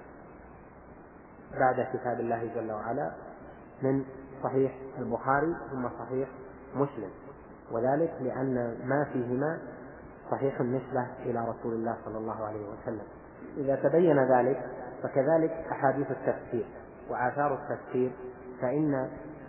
بعد كتاب الله جل وعلا من صحيح البخاري ثم صحيح مسلم، وذلك لأن ما فيهما صحيح النسبة إلى رسول الله صلى الله عليه وسلم. إذا تبين ذلك فكذلك أحاديث التفسير وآثار التفسير، فإن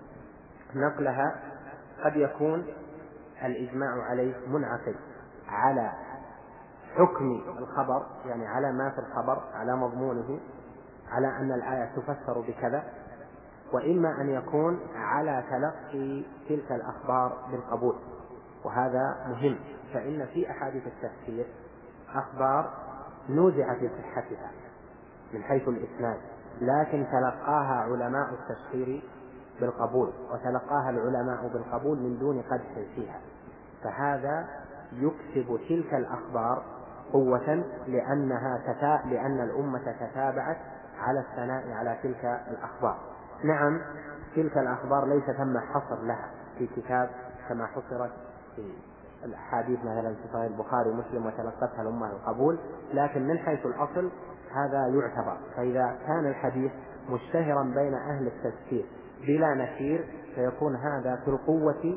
نقلها قد يكون الإجماع عليه منعقد على حكم الخبر، يعني على ما في الخبر، على مضمونه، على أن الآية تفسر بكذا، وإما أن يكون على تلقي تلك الأخبار بالقبول. وهذا مهم، فإن في أحاديث التفسير أخبار نوزع في صحتها من حيث الإسناد، لكن تلقاها علماء التفسير بالقبول، وتلقاها العلماء بالقبول من دون قدح فيها، فهذا يكسب تلك الأخبار قوة، لأنها تتا... لأن الأمة تتابعت على الثناء على تلك الأخبار. نعم، تلك الأخبار ليس ثم حصر لها في كتاب كما حصرت في الأحاديث مثلا في صحيح البخاري ومسلم وتلقتها الأمة القبول، لكن من حيث الأصل هذا يعتبر. فإذا كان الحديث مشتهرا بين أهل التفسير بلا نكير فيكون هذا في القوة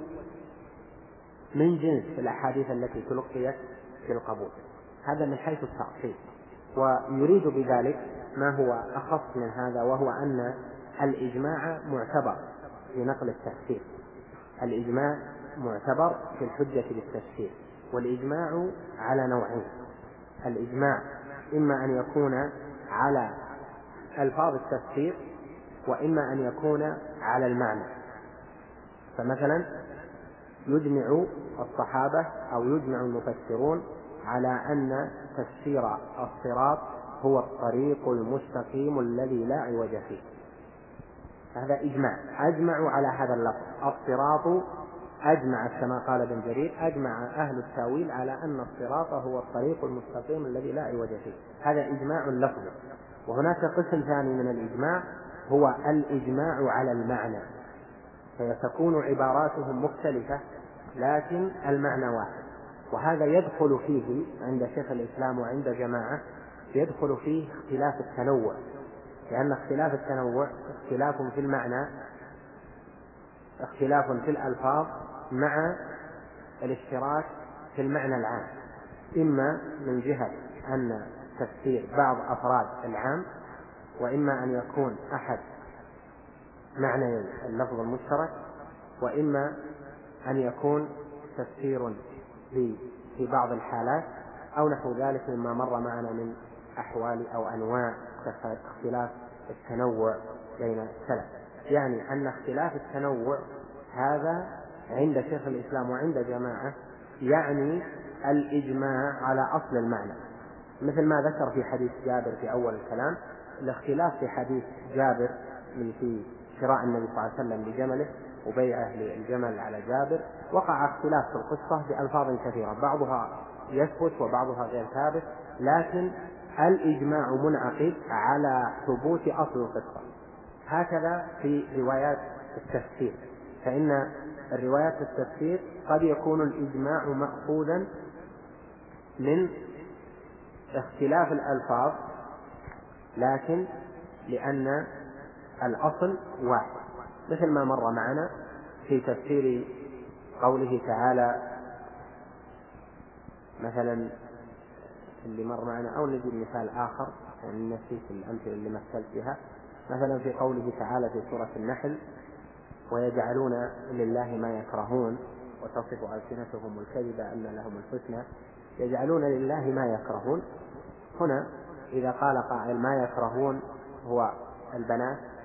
من جنس الأحاديث التي تلقيت بالقبول. هذا من حيث التأصيل. ويريد بذلك ما هو أخص من هذا، وهو أن الإجماع معتبر في نقل التفسير. الإجماع معتبر في الحجة بالتفسير، والإجماع على نوعين: الإجماع إما أن يكون على ألفاظ التفسير، وإما أن يكون على المعنى. فمثلا يجمع الصحابة أو يجمع المفسرون على أن تفسير الصراط هو الطريق المستقيم الذي لا عوج فيه، هذا إجماع، أجمعوا على هذا اللفظ الصراط. أجمع كما قال ابن جرير، أجمع أهل التاويل على أن الصراط هو الطريق المستقيم الذي لا عوج فيه، هذا إجماع لفظي. وهناك قسم ثاني من الإجماع هو الإجماع على المعنى، فيتكون عباراتهم مختلفة لكن المعنى واحد، وهذا يدخل فيه عند شيخ الإسلام وعند جماعة يدخل فيه اختلاف التنوع، لأن اختلاف التنوع اختلاف في المعنى، اختلاف في الألفاظ مع الاشتراك في المعنى العام، إما من جهة أن تفسير بعض أفراد العام، وإما أن يكون أحد معنى اللفظ المشترك، وإما أن يكون تفسير في بعض الحالات أو نحو ذلك مما مر معنا من أحوال أو أنواع اختلاف التنوع بين السلف. يعني أن اختلاف التنوع هذا عند شيخ الإسلام وعند جماعة يعني الإجماع على أصل المعنى، مثل ما ذكر في حديث جابر في أول الكلام. الاختلاف في حديث جابر من في شراء النبي صلى الله عليه وسلم لجمله وبيعه للجمل على جابر، وقع اختلاف في القصة بألفاظ كثيرة، بعضها يثبت وبعضها غير ثابت، لكن الإجماع منعقد على ثبوت أصل القصة. هكذا في روايات التفسير، فإن الروايات التفسير قد يكون الإجماع مأخوذا من اختلاف الألفاظ، لكن لأن الأصل واحد، مثل ما مر معنا في تفسير قوله تعالى مثلا اللي مر معنا، أو نجيب مثال آخر يعني نسيت الأمثلة اللي مثلت بها، مثلا في قوله تعالى في سورة النحل: ويجعلون لله ما يكرهون وتصف ألسنتهم الكذب أن لهم الحسنى. يجعلون لله ما يكرهون، هنا إذا قال قائل ما يكرهون هو البنات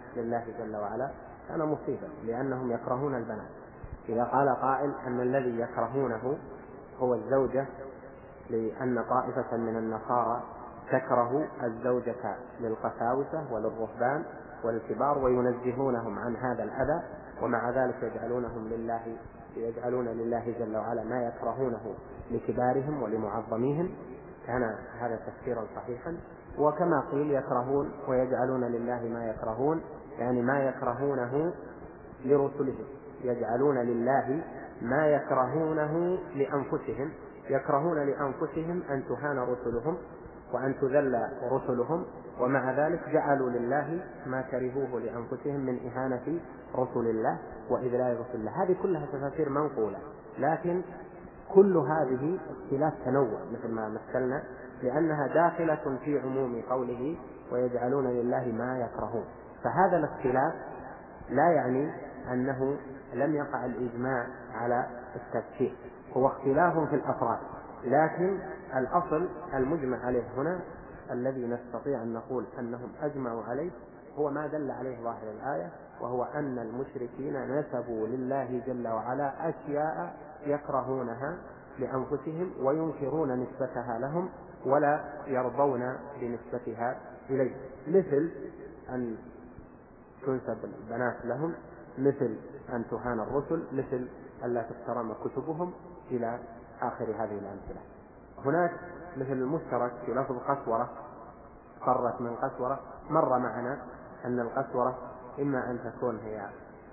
لله جل وعلا كان مصيبا، لأنهم يكرهون البنات. إذا قال قائل أن الذي يكرهونه هو الزوجة، لأن طائفة من النصارى تكره الزوجة للقساوسة وللرهبان وللكبار وينزهونهم عن هذا الأذى، ومع ذلك يجعلونهم لله يجعلون لله جل وعلا ما يكرهونه لكبارهم ولمعظميهم، كان هذا تفسيرا صحيحا. وكما قيل يكرهون ويجعلون لله ما يكرهون، يعني ما يكرهونه لرسلهم، يجعلون لله ما يكرهونه لأنفسهم، يكرهون لأنفسهم أن تهان رسلهم وأن تذل رسلهم، ومع ذلك جعلوا لله ما كرهوه لأنفسهم من إهانة رسل الله وإذلال رسل الله. هذه كلها تفاسير منقولة، لكن كل هذه اختلاف تنوع مثل ما مثلنا، لأنها داخلة في عموم قوله ويجعلون لله ما يكرهون. فهذا الاختلاف لا يعني أنه لم يقع الإجماع على التفسير، هو اختلاف في الأفراد، لكن الأصل المجمع عليه هنا الذي نستطيع أن نقول أنهم أجمعوا عليه هو ما دل عليه ظاهر الآية، وهو أن المشركين نسبوا لله جل وعلا أشياء يكرهونها لأنفسهم وينكرون نسبتها لهم ولا يرضون بنسبتها إليه، مثل أن تنسب البنات لهم، مثل أن تهان الرسل، مثل أن لا تحترم كتبهم، إلى آخر هذه الأمثلة. هناك مثل المشترك في لفظ قسورة، فرت من قسورة، مر معنا أن القسورة إما أن تكون هي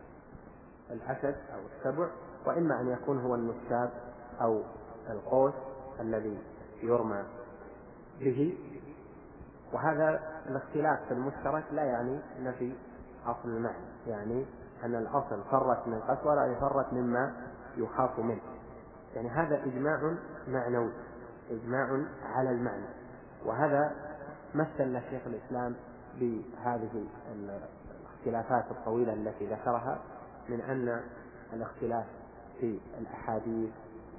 الأسد أو السبع، وإما أن يكون هو النشاب أو القوس الذي يرمى به. وهذا الاختلاف في المشترك لا يعني نفي أصل المعنى، يعني أن الأصل فرت من قسورة أي فرت مما يخاف منه، يعني هذا إجماع معنوي، إجماع على المعنى. وهذا مثل شيخ الإسلام بهذه الاختلافات الطويلة التي ذكرها، من أن الاختلاف في الأحاديث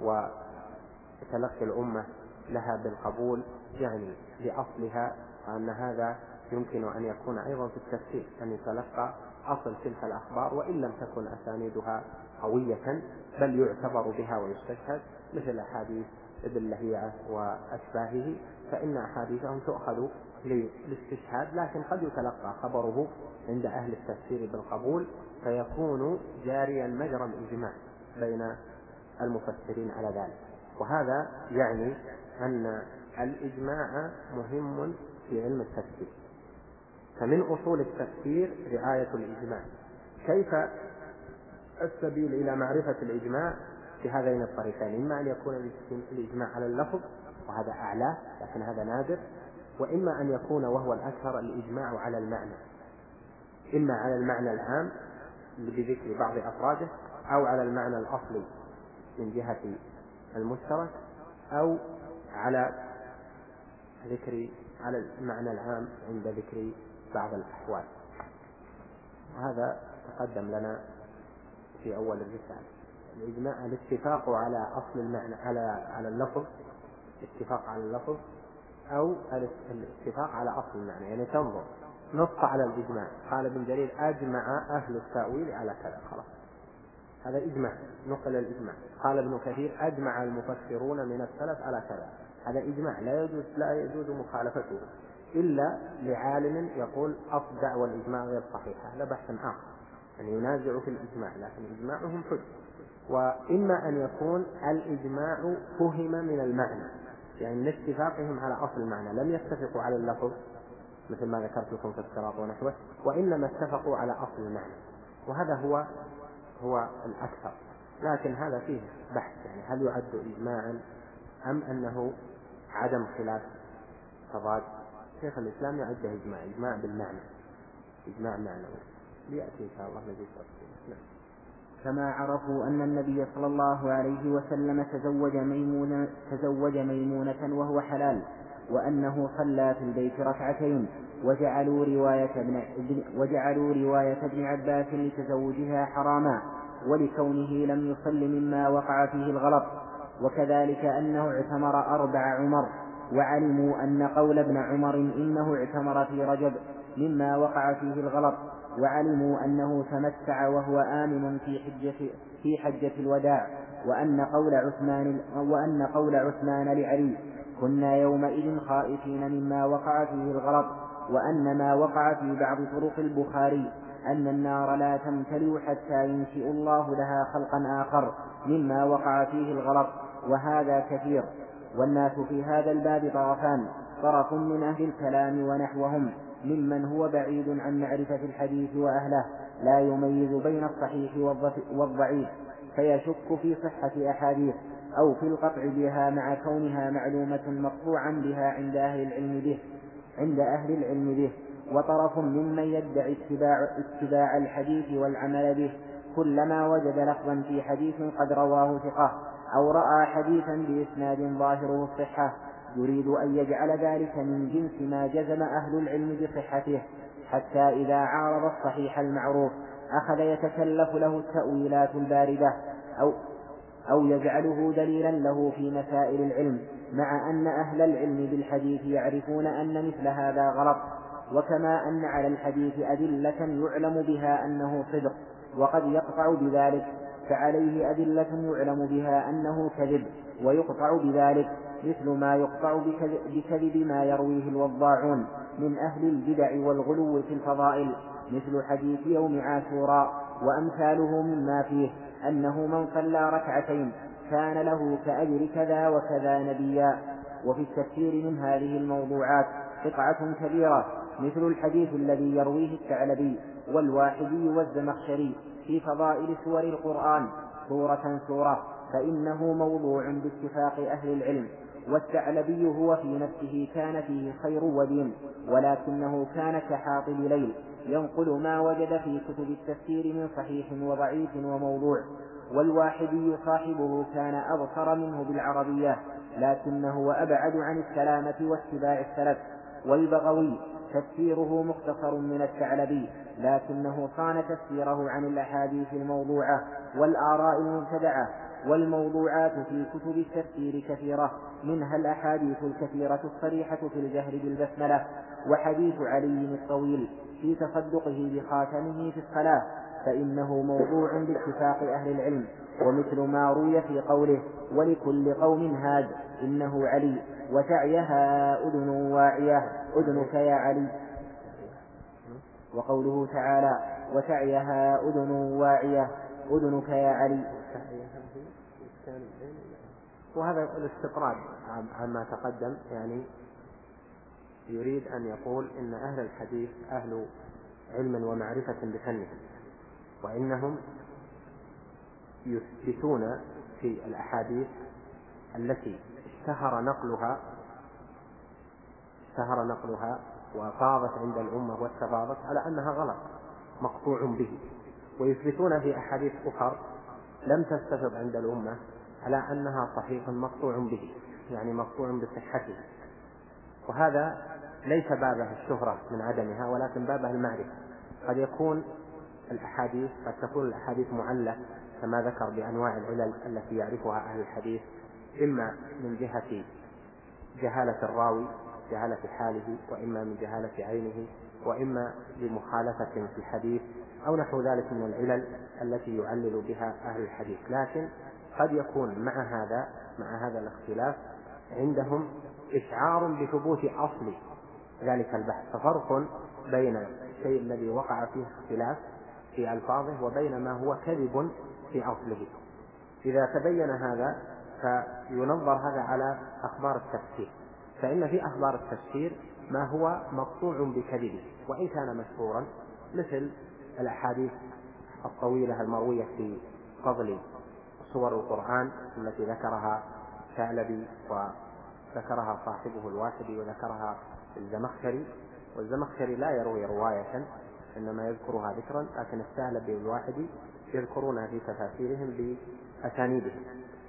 وتلقي الأمة لها بالقبول يعني لأصلها، وأن هذا يمكن أن يكون أيضا في التفسير، أن يتلقى أصل تلك الأخبار وإن لم تكن أسانيدها قوية بل يعتبر بها ويستشهد، مثل أحاديث ابن لهيعة وأشباهه، فإن أحاديثهم تؤخذ للاستشهاد، لكن قد يتلقى خبره عند أهل التفسير بالقبول، فيكون جاريا مجرى الإجماع بين المفسرين على ذلك. وهذا يعني أن الإجماع مهم في علم التفسير. فمن أصول التفسير رعاية الإجماع. كيف السبيل إلى معرفة الإجماع؟ بهذين الطريقين، إما أن يكون الإجماع على اللفظ وهذا أعلى لكن هذا نادر، وإما أن يكون وهو الأكثر الإجماع على المعنى، إما على المعنى العام بذكر بعض أفراده، أو على المعنى الأصلي من جهة المشترك، أو على ذكر على المعنى العام عند ذكر بعض الأحوال. وهذا تقدم لنا في أول الرسالة. الإجماع الاتفاق على أصل المعنى على على اللفظ، الاتفاق على اللفظ، أو الاتفاق على أصل المعنى، يعني تنظر نص على الإجماع. قال ابن جرير أجمع أهل التأويل على كذا، خلاص هذا إجماع، نقل الإجماع. قال ابن كثير أجمع المفسرون من السلف على كذا، هذا إجماع لا يجوز لا يجوز مخالفته إلا لعالم يقول أصل دعوى الإجماع غير صحيحة، هذا بحث آخر، يعني ينازع في الإجماع، لكن إجماعهم حج. وإما أن يكون الإجماع فهم من المعنى، يعني من اتفاقهم على أصل المعنى، لم يتفقوا على اللفظ مثل ما ذكرت لكم في الصراط ونحوه، وإنما اتفقوا على أصل المعنى، وهذا هو هو الأكثر. لكن هذا فيه بحث، يعني هل يعد إجماعا أم أنه عدم خلاف تضاد؟ شيخ الإسلام يعده إجماع، إجماع بالمعنى، إجماع معنوي، ليأتي إن شاء الله نجد تفصيله. كما عرفوا أن النبي صلى الله عليه وسلم تزوج ميمونة, تزوج ميمونة وهو حلال، وأنه صلى في البيت ركعتين، وجعلوا رواية ابن, وجعلوا رواية ابن عباس لتزوجها حراما، ولكونه لم يصل مما وقع فيه الغلط. وكذلك أنه اعتمر أربع عمر، وعلموا أن قول ابن عمر إنه اعتمر في رجب مما وقع فيه الغلط، وعلموا أنه تمتع وهو آمن في حجة, في حجة الوداع، وأن قول عثمان, وأن قول عثمان لعلي: كنا يومئذ خائفين مما وقع فيه الغلط، وأن ما وقع في بعض طرق البخاري أن النار لا تمتلئ حتى ينشئ الله لها خلقا آخر مما وقع فيه الغلط، وهذا كثير. والناس في هذا الباب طرفان: طرف من أهل الكلام ونحوهم ممن هو بعيد عن معرفة الحديث وأهله، لا يميز بين الصحيح والضعيف فيشك في صحة أحاديث أو في القطع بها مع كونها معلومة مقطوعا بها عند أهل العلم به عند أهل العلم به وطرف ممن يدعي اتباع, اتباع الحديث والعمل به، كلما وجد لفظا في حديث قد رواه ثقة أو رأى حديثا بإسناد ظاهره الصحة يريد أن يجعل ذلك من جنس ما جزم أهل العلم بصحته، حتى إذا عارض الصحيح المعروف أخذ يتكلف له التأويلات الباردة أو, أو يجعله دليلا له في مسائل العلم، مع أن أهل العلم بالحديث يعرفون أن مثل هذا غلط. وكما أن على الحديث أدلة يعلم بها أنه صدق وقد يقطع بذلك، فعليه أدلة يعلم بها أنه كذب ويقطع بذلك، مثل ما يقطع بكذب ما يرويه الوضاعون من أهل البدع والغلو في الفضائل، مثل حديث يوم عاشوراء وأمثاله مما فيه أنه من صلى ركعتين كان له كأجر كذا وكذا نبيا. وفي التفسير من هذه الموضوعات قطعة كبيرة، مثل الحديث الذي يرويه الثعلبي والواحدي والزمخشري في فضائل سور القرآن سورة سورة، فإنه موضوع باتفاق أهل العلم. والثعلبي هو في نفسه كان فيه خير ودين، ولكنه كان كحاطب ليل ينقل ما وجد في كتب التفسير من صحيح وضعيف وموضوع. والواحدي صاحبه كان أبصر منه بالعربية لكنه وأبعد عن السلامة واتباع السلف. والبغوي تفسيره مختصر من الثعلبي لكنه صان تفسيره عن الأحاديث الموضوعة والآراء المبتدعة. والموضوعات في كتب التفسير كثيرة، منها الأحاديث الكثيرة الصريحة في الجهر بالبسملة، وحديث علي الطويل في تصدقه بخاتمه في الصلاة فإنه موضوع باتفاق أهل العلم. ومثل ما روي في قوله: ولكل قوم هاد إنه علي وتعيها أذن واعية أذنك يا علي، وقوله تعالى: وتعيها أذن واعية أذنك يا علي. وهذا الاستطراد عما تقدم، يعني يريد أن يقول إن أهل الحديث أهل علم ومعرفة بفنه، وإنهم يثبتون في الأحاديث التي اشتهر نقلها اشتهر نقلها وفاضت عند الأمة واستفاضت على أنها غلط مقطوع به، ويثبتون في أحاديث أخرى لم تستفض عند الأمة على أنها صحيح مقطوع به، يعني مقطوع بصحته. وهذا ليس بابه الشهرة من عدمها، ولكن بابه المعرفة. قد يكون الأحاديث قد تكون الأحاديث معلة كما ذكر بأنواع العلل التي يعرفها أهل الحديث، إما من جهة جهالة الراوي جهالة حاله، وإما من جهالة عينه، وإما لمخالفة في الحديث أو نحو ذلك من العلل التي يعلل بها أهل الحديث. لكن قد يكون مع هذا مع هذا الاختلاف عندهم إشعار بثبوت أصل ذلك البحث، ففرق بين الشيء الذي وقع فيه اختلاف في ألفاظه وبين ما هو كذب في أصله. إذا تبين هذا فينظر هذا على أخبار التفسير، فإن في أخبار التفسير ما هو مقطوع بكذبه وإن كان مشهورا، مثل الأحاديث الطويلة المروية في فضل سور القرآن التي ذكرها الثعلبي وذكرها صاحبه الواحدي وذكرها الزمخشري. والزمخشري لا يروي رواية إنما يذكرها ذكرا، لكن الثعلبي والواحدي يذكرونها في تفاسيرهم بأسانيدهم.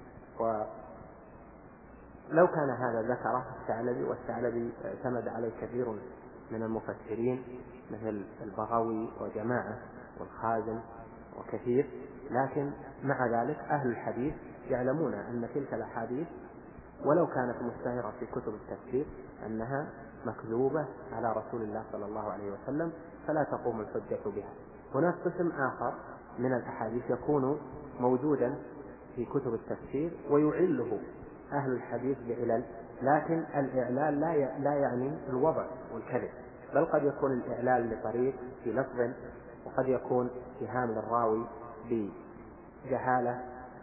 ولو كان هذا ذكره الثعلبي، والثعلبي اعتمد عليه كثير من المفسرين مثل البغوي وجماعة والخازن وكثير، لكن مع ذلك أهل الحديث يعلمون أن تلك الأحاديث ولو كانت مشتهرة في كتب التفسير أنها مكذوبة على رسول الله صلى الله عليه وسلم، فلا تقوم الحجة بها. هناك قسم آخر من الأحاديث يكون موجودا في كتب التفسير ويعله أهل الحديث بعلل، لكن الإعلال لا يعني الوضع والكذب، بل قد يكون الإعلال لطريق في لفظ، وقد يكون اتهام للراوي بجهالة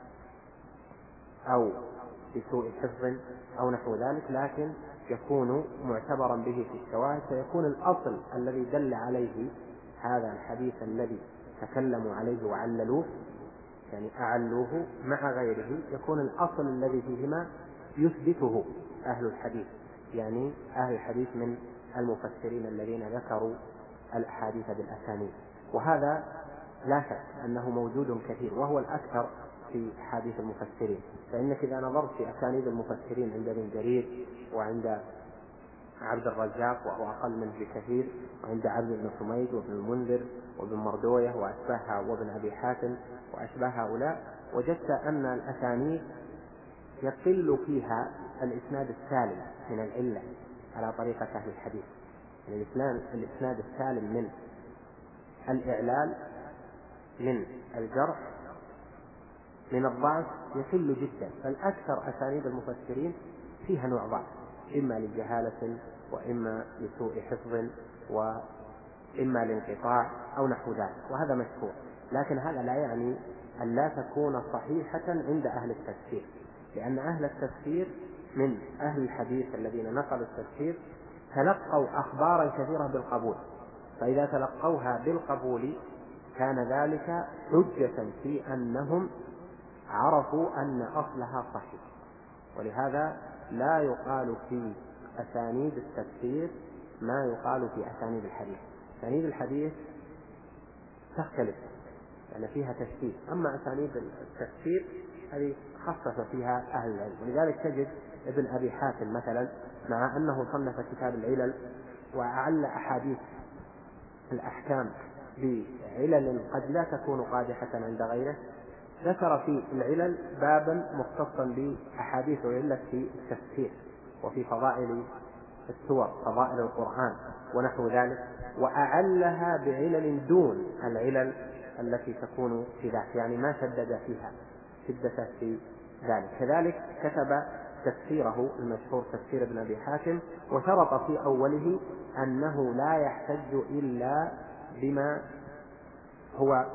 أو بسوء حفظ أو نحو ذلك، لكن يكون معتبرا به في الشواهد، فيكون الأصل الذي دل عليه هذا الحديث الذي تكلموا عليه وعللوه، يعني أعلوه مع غيره، يكون الأصل الذي فيهما يثبته أهل الحديث، يعني أهل الحديث من المفسرين الذين ذكروا الأحاديث بالأسانيد. وهذا لا شك أنه موجود كثير، وهو الأكثر في حديث المفسرين. فإنك إذا نظرت في أسانيد المفسرين عند ابن جرير وعند عبد الرزاق وهو أقل منه بكثير، وعند عبد بن حميد وابن المنذر وابن مردوية وأشباهها وابن أبي حاتم وأشباه هؤلاء، وجدت أن الأسانيد يقل فيها الإسناد السالم من العلة على طريقة أهل الحديث. يعني الإسناد السالم من الإعلال، من الجرح، من الضعف يقل جدا، فالأكثر أسانيد المفسرين فيها نوع ضعف، إما لجهالة وإما لسوء حفظ وإما لانقطاع أو نحو ذلك، وهذا مشهور. لكن هذا لا يعني أن لا تكون صحيحة عند أهل التفسير، لأن أهل التفسير من أهل الحديث الذين نقلوا التفسير تلقوا أخبارا كثيرة بالقبول، فإذا تلقوها بالقبول كان ذلك حجة في أنهم عرفوا أن أصلها صحيح. ولهذا لا يقال في أسانيد التفسير ما يقال في أسانيد الحديث. أسانيد الحديث تختلف لأن فيها تشديد، أما أسانيد التفسير هذه خصص فيها أهل العلم. ولذلك تجد ابن أبي حاتم مثلا مع أنه صنف كتاب العلل وأعل أحاديث الأحكام بعلل قد لا تكون قادحة عند غيره، ذكر في العلل بابا مختصا بأحاديث علة في التفسير وفي فضائل السور، فضائل القرآن ونحو ذلك، وأعلها بعلل دون العلل التي تكون في ذاك، يعني ما شدد فيها شدة في ذلك. كذلك كتب تفسيره المشهور تفسير ابن أبي حاتم، وشرط في أوله أنه لا يحتج إلا بما هو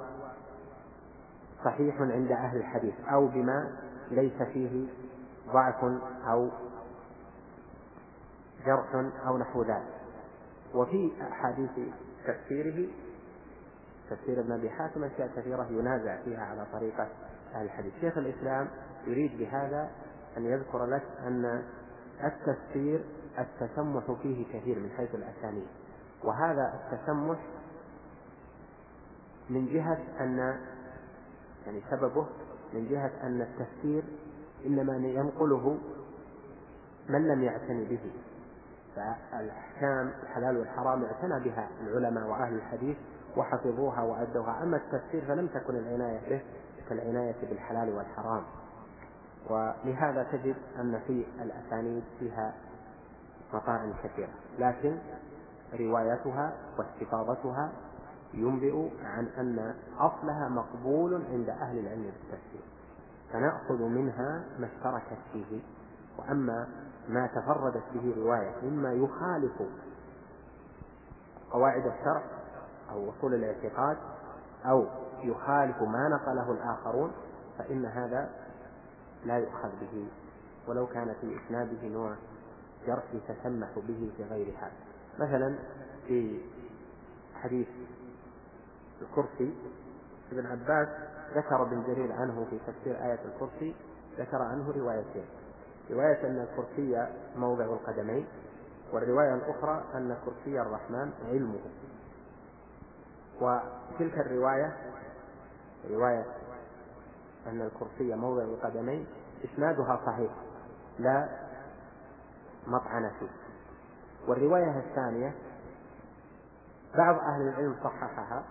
صحيح عند أهل الحديث أو بما ليس فيه ضعف أو جرح أو نحو ذلك. وفي أحاديث تفسيره تفسير ابن أبي حاتم أشياء كثيرة ينازع فيها على طريقة أهل الحديث. شيخ الإسلام يريد بهذا أن يذكر لك أن التفسير التسمح فيه كثير من حيث الأسانيد، وهذا التسمح من جهة أن يعني سببه من جهة أن التفسير إنما ينقله من لم يعتني به، فالأحكام الحلال والحرام اعتنى بها العلماء وأهل الحديث وحفظوها وأدوها، أما التفسير فلم تكن العناية به كالعناية بالحلال والحرام. ولهذا تجد أن في الأسانيد فيها مطاعن كثيرة، لكن روايتها واستفاضتها ينبئ عن أن أصلها مقبول عند أهل العلم بالتفسير، فنأخذ منها ما اشتركت فيه. وأما ما تفردت به رواية مما يخالف قواعد الشرع أو أصول الاعتقاد أو يخالف ما نقله الآخرون فإن هذا لا يؤخذ به، ولو كان في إسناده نوع جرح يتسمح به في غير هذا. مثلا في حديث الكرسي ابن عباس ذكر ابن جرير عنه في تفسير آية الكرسي، ذكر عنه روايتين: رواية أن الكرسي موضع القدمين، والرواية الأخرى أن كرسي الرحمن علمه. وتلك الرواية رواية أن الكرسي موضع القدمين إسنادها صحيح لا مطعن فيه. والرواية الثانية بعض أهل العلم صححها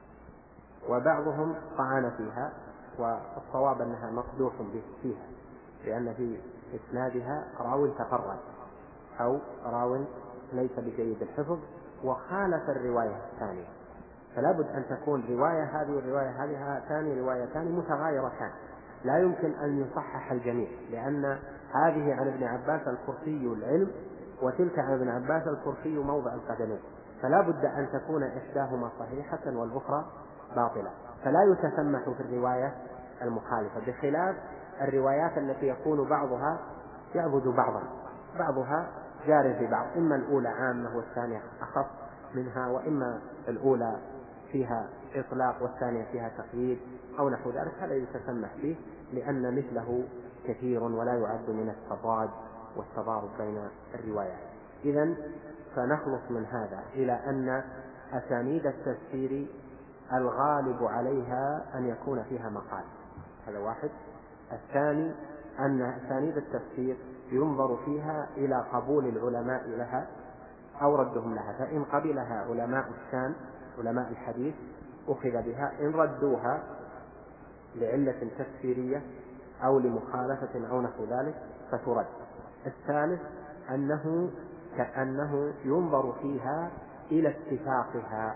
وبعضهم طعن فيها، والصواب أنها مقدوح فيها، لأن في إسنادها راو تفرد أو راو ليس بجيد الحفظ وخالف الرواية الثانية، فلا بد أن تكون رواية هذه والرواية هذه هاتان روايتان متغايرتان، لا يمكن أن يصحح الجميع، لأن هذه عن ابن عباس الكرسي العلم وتلك عن ابن عباس الكرسي موضع القدمين، فلا بد أن تكون إحداهما صحيحة والأخرى باطلة، فلا يتسمح في الرواية المخالفة، بخلاف الروايات التي يكون بعضها يعبد بعضا، بعضها جار في بعض، إما الأولى عامة والثانية أخف منها، وإما الأولى فيها إطلاق والثانية فيها تقييد أو نحو ذلك، هذا يتسمح فيه لأن مثله كثير ولا يعد من التضاد والتضارب بين الروايات. إذن فنخلص من هذا إلى أن أسانيد التفسير الغالب عليها أن يكون فيها مقال، هذا واحد. الثاني أن أسانيد التفسير ينظر فيها إلى قبول العلماء لها أو ردهم لها، فإن قبلها علماء الشان علماء الحديث أخذ بها، إن ردوها لعلة تفسيرية أو لمخالفة أو نحو ذلك فترد. الثالث أنه كأنه ينظر فيها إلى اتفاقها،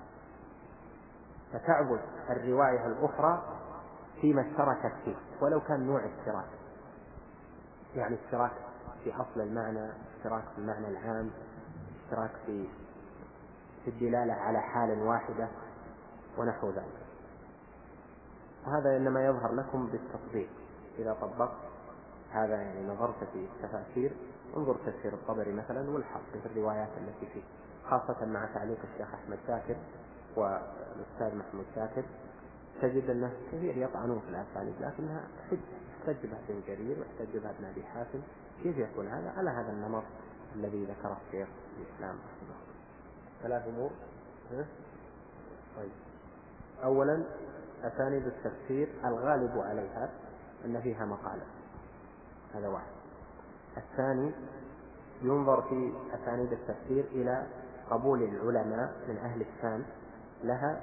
فتعبد الرواية الأخرى فيما اشتركت فيه ولو كان نوع اشتراك، يعني اشتراك في أصل المعنى، اشتراك في المعنى العام، اشتراك في في الدلالة على حال واحدة ونحو ذلك. وهذا إنما يظهر لكم بالتطبيق، إذا طبقت هذا يعني نظرت في التفاسير، انظر تفسير الطبري مثلا والحق في الروايات التي فيه، خاصة مع تعليق الشيخ أحمد شاكر والأستاذ محمود شاكر، تجد أنه كثير يطعنون في الأسانيد لكنها حجة، احتج بها ابن جرير واحتج بها ابن أبي حاتم، كيف يكون هذا على هذا النمط الذي ذكره الشيخ الإسلام؟ ثلاث أمور. طيب، أولا أسانيد التفسير الغالب عليها أن فيها مقالة، هذا واحد. الثاني ينظر في أسانيد التفسير إلى قبول العلماء من أهل الشام لها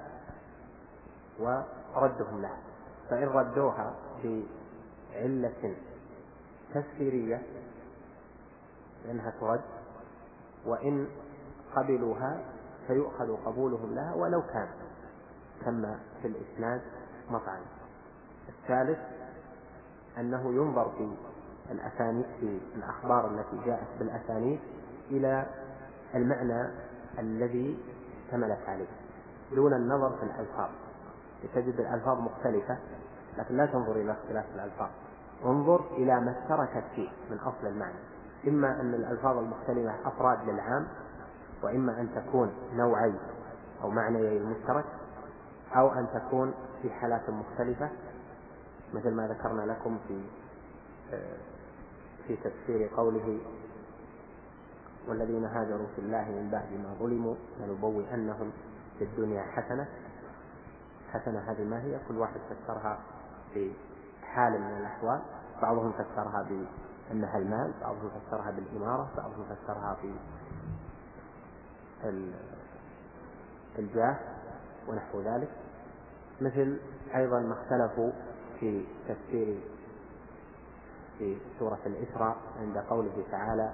وردهم لها، فإن ردوها بعلة تفسيرية لأنها ترد، وإن قبلوها فيؤخذ قبولهم لها ولو كان تم في الإسناد مطعن. الثالث أنه ينظر في الأسانيد في الأخبار التي جاءت بالأسانيد إلى المعنى الذي اشتملت عليه دون النظر في الألفاظ، تجد الألفاظ مختلفة لكن لا تنظر إلى اختلاف الألفاظ، انظر إلى ما اشتركت فيه من أصل المعنى، إما أن الألفاظ المختلفة أفراد للعام، وإما أن تكون نوعي أو معنيي مشترك، أو أن تكون في حالات مختلفة مثل ما ذكرنا لكم في في تفسير قوله والذين هاجروا في الله من بعد ما ظلموا لنبوئنهم في الدنيا حسنة. حسنة هذه ما هي؟ كل واحد فسرها بحال من الأحوال، بعضهم فسرها بأنها المال، بعضهم فسرها بالإمارة، بعضهم فسرها في الجاه ونحو ذلك، مثل أيضا ما اختلفوا في تفسير في سورة الإسراء عند قوله تعالى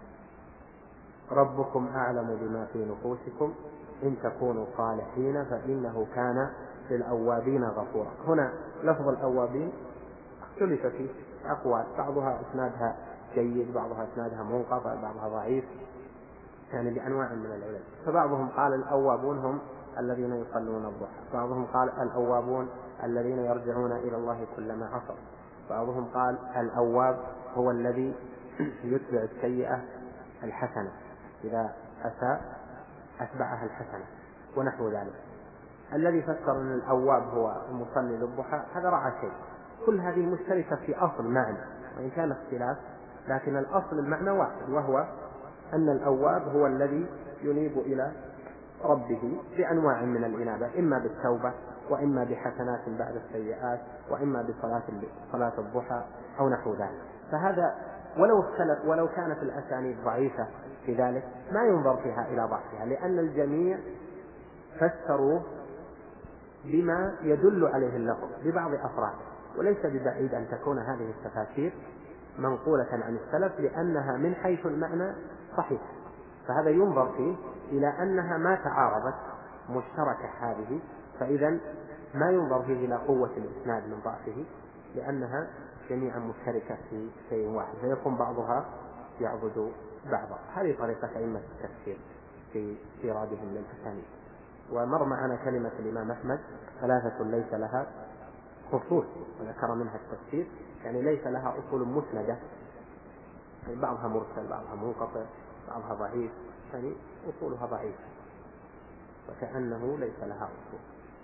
ربكم أعلم بما في نفوسكم إن تكونوا صالحين فإنه كان للأوابين غفورا. هنا لفظ الأوابين اختلف فيه أقوال، بعضها إسنادها جيد، بعضها إسنادها منقطع، بعضها ضعيف، يعني بأنواع من العلل. فبعضهم قال الأوابون هم الذين يصلون الضحى، بعضهم قال الأوابون الذين يرجعون إلى الله كلما عصوا، بعضهم قال الأواب هو الذي يتبع السيئة الحسنة، إذا أساء أتبعها الحسنة ونحو ذلك. الذي فسر أن الأواب هو المصلي للضحى هذا رعى شيء. كل هذه مشتركة في أصل معنى، وإن كان اختلاف لكن الأصل المعنى واحد، وهو أن الأواب هو الذي ينيب إلى ربه بأنواع من الإنابة، إما بالتوبة، وإما بحسنات بعد السيئات، وإما بصلاة صلاة الضحى أو نحو ذلك. فهذا ولو اختلف ولو كانت الأسانيد ضعيفة في ذلك ما ينظر فيها إلى ضعفها، لأن الجميع فسروا بما يدل عليه اللفظ ببعض أفراده، وليس ببعيد أن تكون هذه التفاسير منقولة عن السلف لأنها من حيث المعنى صحيحة، فهذا ينظر فيه إلى أنها ما تعارضت مشتركة هذه، فإذا ما ينظر فيه إلى قوة الإسناد من ضعفه لأنها جميعا مشتركة في شيء واحد، فيكون بعضها يعبد بعضا. هذه طريقة أئمة التفسير في إيرادهم للأسانيد. ومر معنا كلمة الإمام أحمد ثلاثة ليس لها خصوص، وذكر منها التفسير، يعني ليس لها أصول مسندة، يعني بعضها مرسل بعضها منقطع بعضها ضعيف، يعني أصولها ضعيفة وكأنه ليس لها أصول.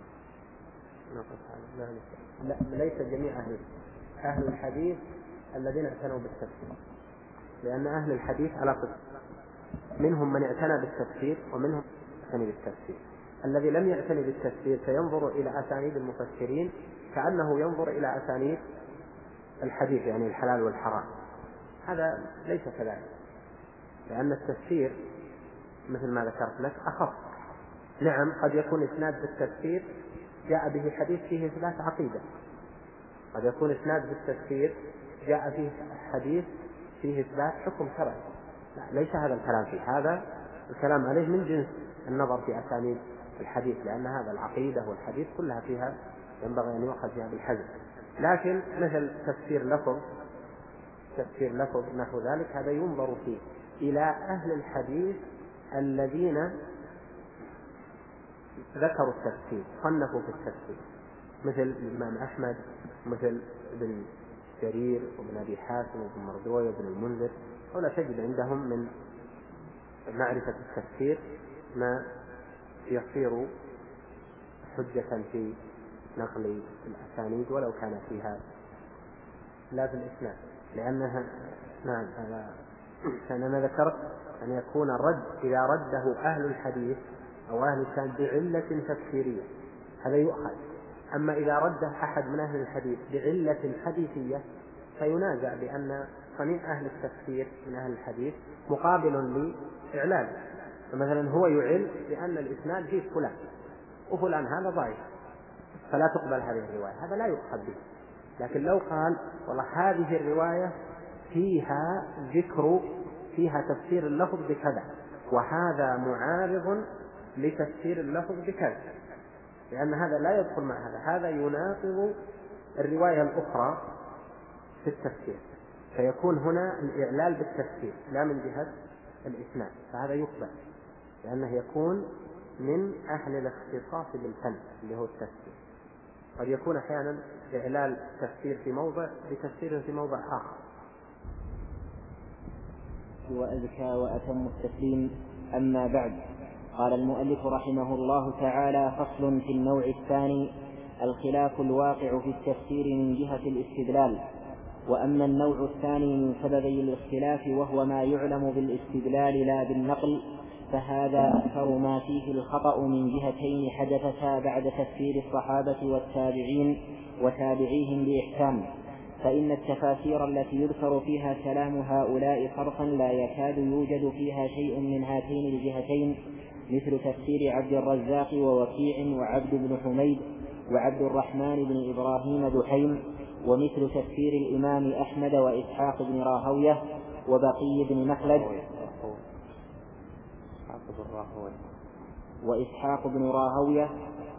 لا ليس جميع أهل أهل الحديث الذين اعتنوا بالتفسير، لأن أهل الحديث على قسم، منهم من اعتنى بالتفسير ومنهم من اعتنى بالتفسير. الذي لم يعتني بالتفسير فينظر إلى أسانيد المفسرين كأنه ينظر إلى أسانيد الحديث، يعني الحلال والحرام. هذا ليس كذلك، لأن التفسير مثل ما ذكرت لك أخف. نعم قد يكون إسناد بالتفسير جاء به حديث فيه إثبات عقيدة، قد يكون إسناد بالتفسير جاء فيه حديث فيه إثبات حكم شرعي، لا ليس هذا الكلام فيه، هذا الكلام عليه من جنس النظر في أسانيد الحديث، لأن هذا العقيدة والحديث كلها فيها ينبغي أن يؤخذ فيها بالحزم. لكن مثل تفسير لفظ تفسير لفظ نحو ذلك هذا ينظر فيه إلى أهل الحديث الذين ذكروا التفسير صنفوا في التفسير، مثل الإمام أحمد، مثل ابن جرير وابن أبي حاتم وابن مردويه وابن المنذر، ولا تجد عندهم من معرفة التفسير ما يصير حجة في نقل الأسانيد ولو كان فيها لا بالإسناد، لأنها نعم هذا أنا ذكرت أن يكون الرد إذا رده أهل الحديث أو أهل الشان بعلة تفسيرية هذا يؤخذ، أما إذا رده أحد من أهل الحديث بعلة حديثية فينازع، بأن صنيع أهل التفسير من أهل الحديث مقابل لإعلان، فمثلا هو يعل بأن الإسناد فيه فلان وفلان هذا ضعيف فلا تقبل هذه الرواية، هذا لا يؤخذ به. لكن لو قال والله هذه الرواية فيها ذكر فيها تفسير اللفظ بكذا وهذا معارض لتفسير اللفظ بكذا، لأن هذا لا يدخل مع هذا، هذا يناقض الرواية الأخرى في التفسير، فيكون هنا الإعلال بالتفسير لا من جهة الإسناد، فهذا يقبل لأنه يكون من أهل الاختصاص بالفن اللي هو التفسير. قد يكون أحيانا إعلال تفسير في موضع بتفسير في موضع آخر. وأزكى وأتم التسليم. أما بعد، قال المؤلف رحمه الله تعالى: فصل في النوع الثاني، الخلاف الواقع في التفسير من جهة الاستدلال. وأما النوع الثاني من سببي الاختلاف وهو ما يعلم بالاستدلال لا بالنقل، فهذا أكثر ما فيه الخطأ من جهتين حدثتا بعد تفسير الصحابة والتابعين وتابعيهم بإحسان. فإن التفاسير التي يذكر فيها كلام هؤلاء صرفا لا يكاد يوجد فيها شيء من هاتين الجهتين، مثل تفسير عبد الرزاق ووكيع وعبد بن حميد وعبد الرحمن بن إبراهيم دحيم، ومثل تفسير الإمام أحمد وإسحاق بن راهوية وبقي بن مخلد وإسحاق بن راهوية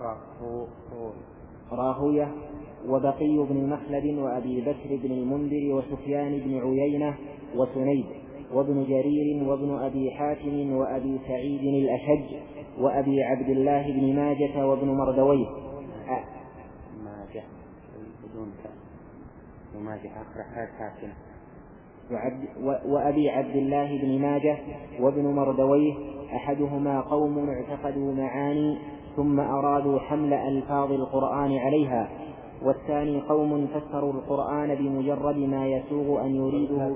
راهوية وبقي بن مخلد وأبي بكر بن المنذر وسفيان بن عيينة وسنيد وابن جرير وابن أبي حاتم وأبي سعيد الأشج وأبي عبد الله بن ماجة وابن مردويه ماجة بدون ماجة آخر حاتم وعبد وأبي عبد الله بن ماجة وابن مردويه. أحدهما قوم اعتقدوا معاني ثم أرادوا حمل ألفاظ القرآن عليها، والثاني قوم فسروا القرآن بمجرد ما يسوغ أن يريده.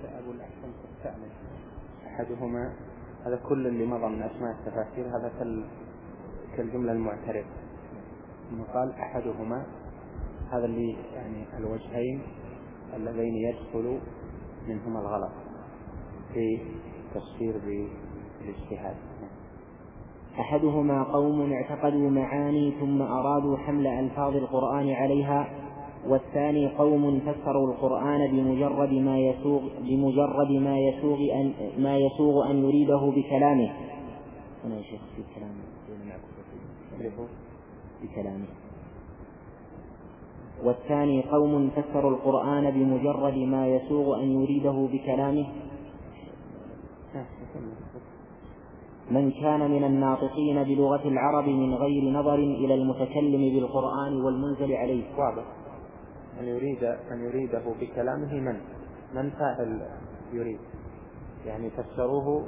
أحدهما هذا كل اللي مضى من أسماء التفاسير هذا كالجملة المعترضة، ثم قال أحدهما هذا اللي يعني الوجهين اللذين يدخل منهما الغلط في تفسير بالاجتهاد. أحدهما قوم اعتقدوا معاني ثم أرادوا حمل ألفاظ القرآن عليها، والثاني قوم فسروا القرآن بمجرد ما يسوغ بمجرد ما يسوغ أن ما يسوغ أن يريده بكلامه. هنا يا شيخ في كلام بكلامه. والثاني قوم فسروا القرآن بمجرد ما يسوغ أن يريده بكلامه من كان من الناطقين بلغة العرب من غير نظر إلى المتكلم بالقرآن والمنزل عليه. واضح أن يريد أن يريده بكلامه من من فاعل يريد، يعني فسروه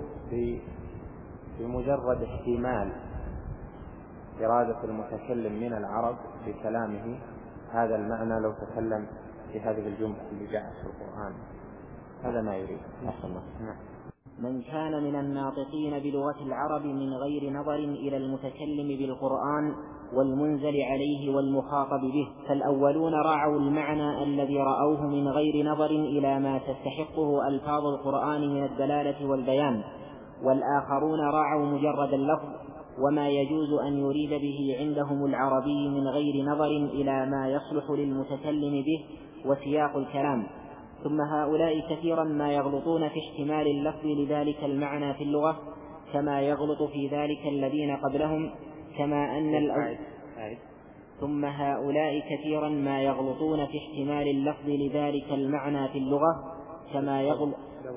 بمجرد احتمال إرادة المتكلم من العرب بكلامه، هذا المعنى لو تكلم في هذه الجملة اللي جاءت في القرآن، هذا ما يريد. نعم. من كان من الناطقين بلغة العرب من غير نظر إلى المتكلم بالقرآن والمنزل عليه والمخاطب به، فالأولون راعوا المعنى الذي رأوه من غير نظر إلى ما تستحقه ألفاظ القرآن من الدلالة والبيان، والآخرون راعوا مجرد اللفظ وما يجوز أن يريد به عندهم العربي من غير نظر إلى ما يصلح للمتكلم به وسياق الكلام. ثم هؤلاء كثيرا ما يغلطون في احتمال اللفظ لذلك المعنى في اللغة كما يغلط في ذلك الذين قبلهم، كما أن الأول ثم هؤلاء كثيرا ما يغلطون في احتمال اللفظ لذلك المعنى في اللغة كما يغلط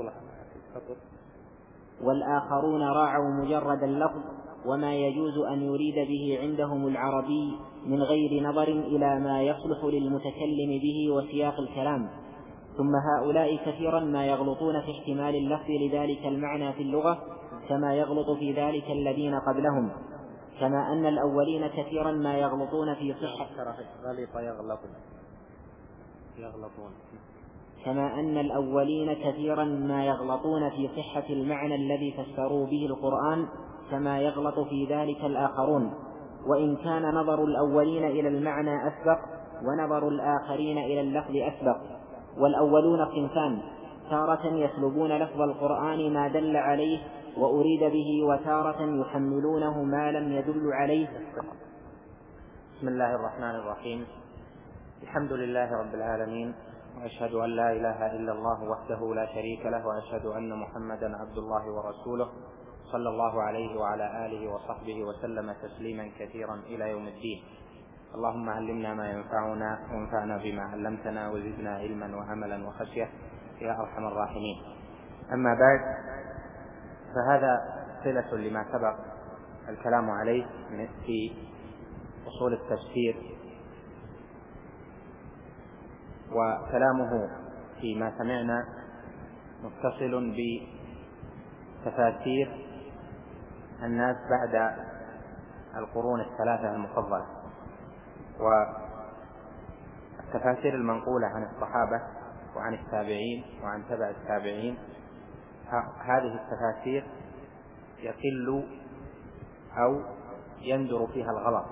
والآخرون راعوا مجرد اللفظ وما يجوز أن يريد به عندهم العربي من غير نظر إلى ما يصلح للمتكلم به وسياق الكلام. ثم هؤلاء كثيرا ما يغلطون في احتمال اللفظ لذلك المعنى في اللغة كما يغلط في ذلك الذين قبلهم، كما أن الأولين كثيرا ما يغلطون في صحة يغلطون كما أن الأولين كثيرا ما يغلطون في صحة المعنى الذي فسروا به القرآن كما يغلط في ذلك الآخرون، وإن كان نظر الأولين إلى المعنى أسبق ونظر الآخرين إلى اللفظ أسبق. والأولون صنفان، تارة يسلبون لفظ القرآن ما دل عليه وأريد به، وتارة يحملونه ما لم يدل عليه. بسم الله الرحمن الرحيم. الحمد لله رب العالمين، وأشهد أن لا إله إلا الله وحده لا شريك له، وأشهد أن محمدا عبد الله ورسوله صلى الله عليه وعلى آله وصحبه وسلم تسليما كثيرا إلى يوم الدين. اللهم علمنا ما ينفعنا وانفعنا بما علمتنا وزدنا علما وعملا وخشية يا أرحم الراحمين. أما بعد، فهذا صلة لما سبق الكلام عليه في أصول التفسير، وكلامه فيما سمعنا متصل بتفاسير الناس بعد القرون الثلاثة المفضلة، والتفاسير المنقولة عن الصحابة وعن التابعين وعن تبع التابعين. هذه التفاسير يقل أو يندر فيها الغلط،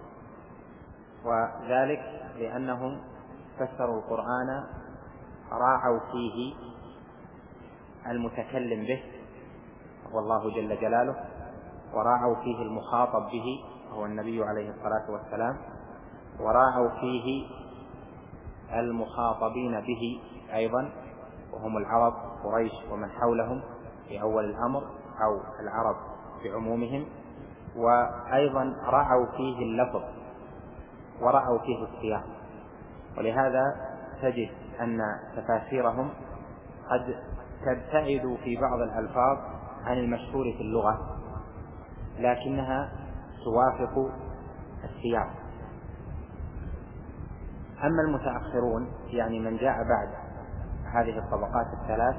وذلك لأنهم فسروا القرآن راعوا فيه المتكلم به هو الله جل جلاله، وراعوا فيه المخاطب به هو النبي عليه الصلاة والسلام، وراعوا فيه المخاطبين به أيضا وهم العرب قريش ومن حولهم في أول الأمر أو العرب بعمومهم، وأيضا راعوا فيه اللفظ ورعوا فيه السياق. ولهذا تجد أن تفاسيرهم قد تبتعد في بعض الألفاظ عن المشهور في اللغة، لكنها توافق السياق. أما المتأخرون يعني من جاء بعد هذه الطبقات الثلاث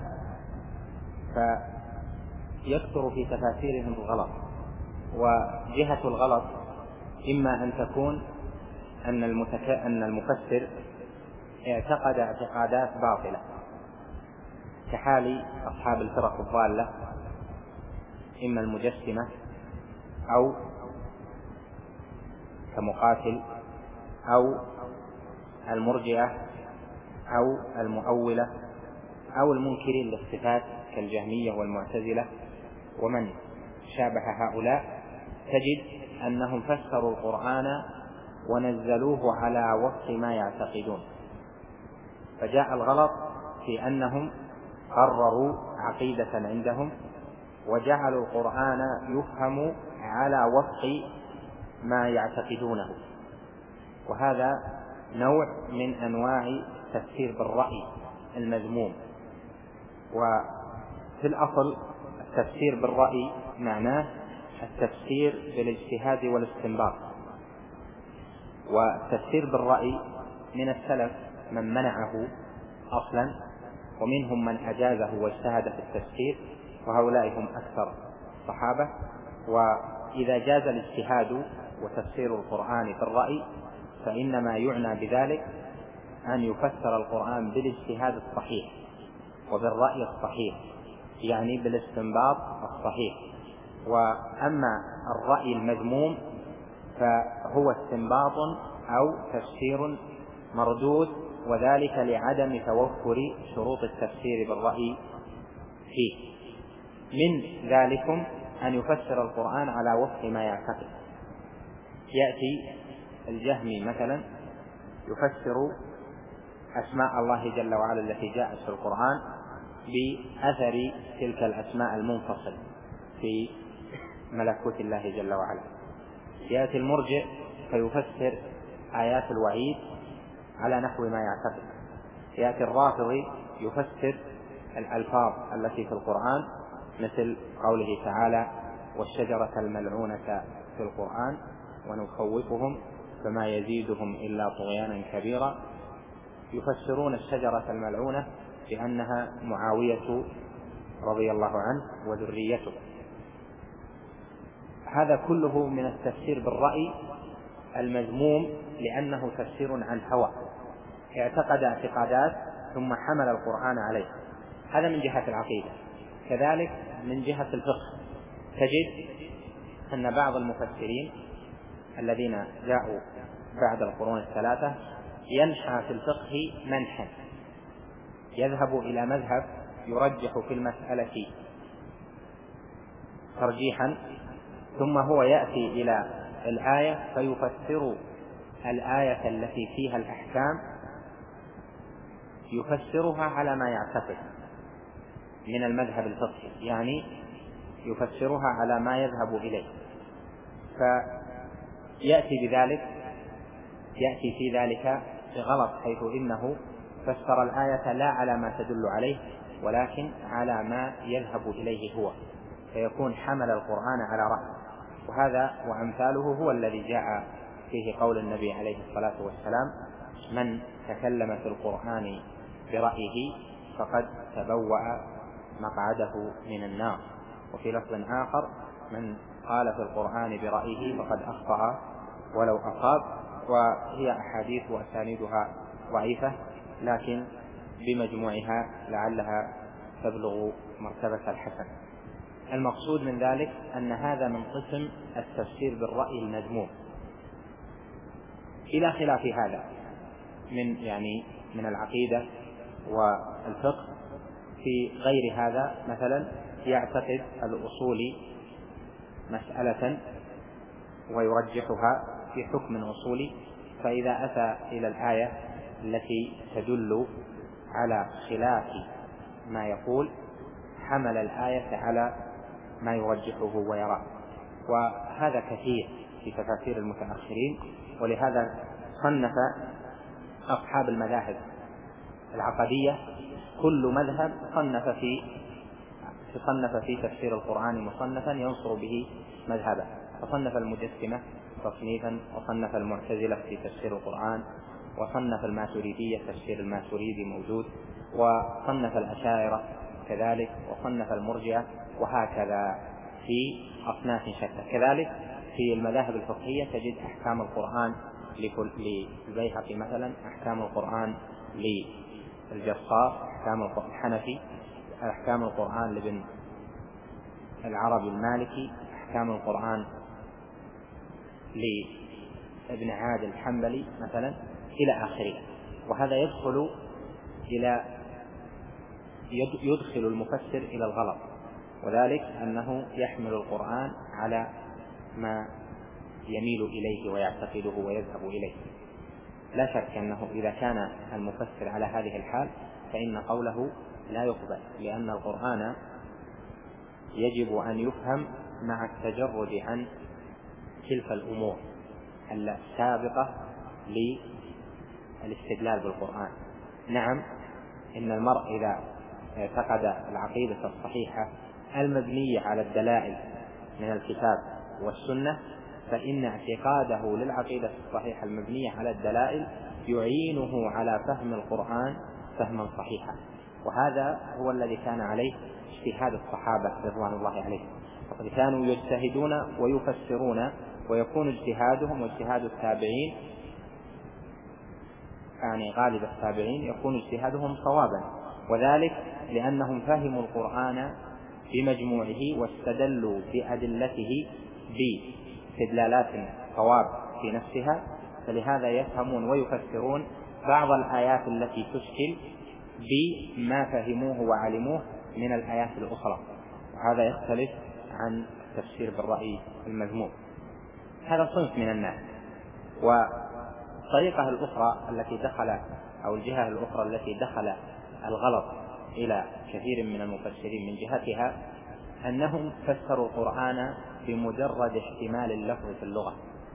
فيكثر في تفاسيرهم الغلط، وجهة الغلط إما أن تكون أن, المتك... أن المفسر اعتقد اعتقادات باطلة كحال أصحاب الفرق الضالة، إما المجسمة أو كمقاتل أو المرجئة أو المؤولة أو المنكرين للصفات كالجهمية والمعتزلة ومن شابه هؤلاء. تجد أنهم فسروا القرآن ونزلوه على وفق ما يعتقدون، فجاء الغلط في أنهم قرروا عقيدة عندهم وجعلوا القرآن يفهم على وفق ما يعتقدونه، وهذا نوع من أنواع التفسير بالرأي المذموم. وفي الأصل التفسير بالرأي معناه التفسير بالاجتهاد والاستنباط، والتفسير بالرأي من السلف من منعه أصلا، ومنهم من أجازه واجتهد في التفسير، وهؤلاء هم أكثر الصحابة. وإذا جاز الاجتهاد وتفسير القرآن بالرأي فإنما يعنى بذلك أن يفسر القرآن بالاجتهاد الصحيح وبالرأي الصحيح، يعني بالاستنباط الصحيح. وأما الرأي المذموم فهو استنباط أو تفسير مردود، وذلك لعدم توفر شروط التفسير بالرأي فيه. من ذلكم أن يفسر القرآن على وفق ما يعتقد. يأتي الجهمي مثلا يفسر أسماء الله جل وعلا التي جاءت في القرآن بأثر تلك الأسماء المنفصل في ملكوت الله جل وعلا. يأتي المرجئ فيفسر آيات الوعيد على نحو ما يعتقد. يأتي الرافضي يفسر الألفاظ التي في القرآن مثل قوله تعالى والشجرة الملعونة في القرآن ونخوفهم فما يزيدهم إلا طغيانا كبيرا، يفسرون الشجرة الملعونة بأنها معاوية رضي الله عنه وذريته. هذا كله من التفسير بالرأي المذموم، لأنه تفسير عن هوى، اعتقد اعتقادات ثم حمل القرآن عليه. هذا من جهة العقيدة. كذلك من جهة الفقه تجد أن بعض المفسرين الذين جاءوا بعد القرون الثلاثة ينحى في الفقه منحا، يذهب إلى مذهب يرجح في المسألة ترجيحا، ثم هو يأتي إلى الآية فيفسر الآية التي فيها الأحكام، يفسرها على ما يعتقد من المذهب الفقهي، يعني يفسرها على ما يذهب إليه، فيأتي بذلك يأتي في ذلك بغلط، حيث إنه فسر الآية لا على ما تدل عليه ولكن على ما يذهب إليه هو، فيكون حمل القرآن على رأسه. وهذا وأمثاله هو الذي جاء فيه قول النبي عليه الصلاة والسلام من تكلم في القرآن برأيه فقد تبوأ مقعده من النار. وفي لفظ آخر من قال في القرآن برأيه فقد أخطأ ولو أصاب. وهي أحاديث وأسانيدها ضعيفة، لكن بمجموعها لعلها تبلغ مرتبة الحسن. المقصود من ذلك أن هذا من قسم التفسير بالرأي المذموم. إلى خلاف هذا من يعني من العقيدة والفقه في غير هذا، مثلا يعتقد الأصولي مسألة ويرجحها في حكم أصولي، فإذا أتى إلى الآية التي تدل على خلاف ما يقول حمل الآية على ما يرجحه ويراه. وهذا كثير في تفاسير المتأخرين، ولهذا صنف أصحاب المذاهب العقدية كل مذهب صنف في صنف في تفسير القرآن مصنفا ينصر به مذهبه، فصنف المجسمة تصنيفا، وصنف المعتزلة في تفسير القرآن، وصنف الماتريدية تفسير الماتريدي موجود، وصنف الأشاعرة كذلك، وصنف المرجئة، وهكذا في أصناف شتى. كذلك في المذاهب الفقهية تجد أحكام القرآن للبيهقي مثلا، أحكام القرآن للجصاص، أحكام الحنفي، أحكام القرآن لابن العربي المالكي، أحكام القرآن لابن عادل الحنبلي مثلا، إلى آخره. وهذا يدخل إلى يدخل المفسر إلى الغلط، وذلك أنه يحمل القرآن على ما يميل إليه ويعتقده ويذهب إليه. لا شك أنه إذا كان المفسر على هذه الحال فإن قوله لا يقبل، لأن القرآن يجب أن يفهم مع التجرد عن تلك الأمور السابقة للاستدلال بالقرآن. نعم، إن المرء إذا اعتقد العقيدة الصحيحة المبنية على الدلائل من الكتاب والسنة فإن اعتقاده للعقيدة الصحيحة المبنية على الدلائل يعينه على فهم القرآن فهما صحيحا، وهذا هو الذي كان عليه اجتهاد الصحابة رضوان الله عليهم، وقد كانوا يجتهدون ويفسرون ويكون اجتهادهم واجتهاد التابعين، يعني غالب التابعين يكون اجتهادهم صوابا، وذلك لأنهم فهموا القرآن بمجموعه واستدلوا بأدلته باستدلالات صواب في نفسها، فلهذا يفهمون ويفسرون بعض الآيات التي تشكل بما فهموه وعلموه من الآيات الأخرى، وهذا يختلف عن التفسير بالرأي المذموم. هذا صنف من الناس. والطريقة الأخرى التي دخل أو الجهة الأخرى التي دخل الغلط إلى كثير من المفسرين من جهتها أنهم فسروا القرآن بمجرد احتمال اللفظ في اللغة،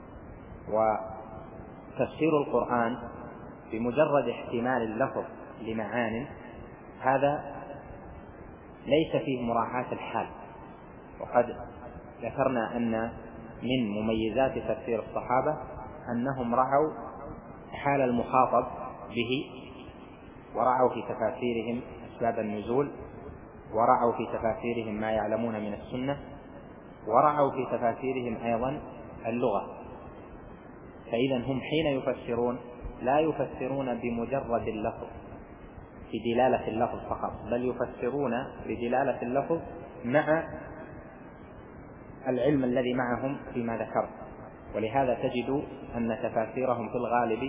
وتفسير القرآن بمجرد احتمال اللفظ لمعان هذا ليس فيه مراعاة الحال. وقد ذكرنا أن من مميزات تفسير الصحابة أنهم رعوا حال المخاطب به، ورعوا في تفاسيرهم أسباب النزول، ورعوا في تفاسيرهم ما يعلمون من السنة، ورعوا في تفاسيرهم أيضا اللغة. فإذا هم حين يفسرون لا يفسرون بمجرد اللفظ بدلالة اللفظ فقط، بل يفسرون بدلالة اللفظ مع العلم الذي معهم فيما ذكرت. ولهذا تجد أن تفاسيرهم في الغالب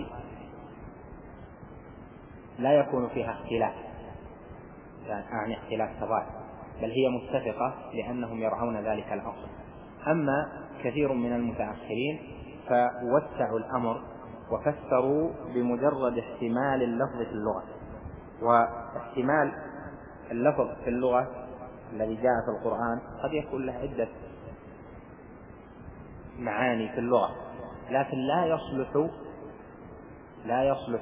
لا يكون فيها اختلاف، يعني اختلاف تضاد، بل هي متفقة لأنهم يرعون ذلك الأصل. أما كثير من المتأخرين فوسعوا الأمر وفسروا بمجرد احتمال اللفظ في اللغة، واحتمال اللفظ في اللغة الذي جاء في القرآن قد يكون له عدة معاني في اللغة، لكن لا يصلح لا يصلح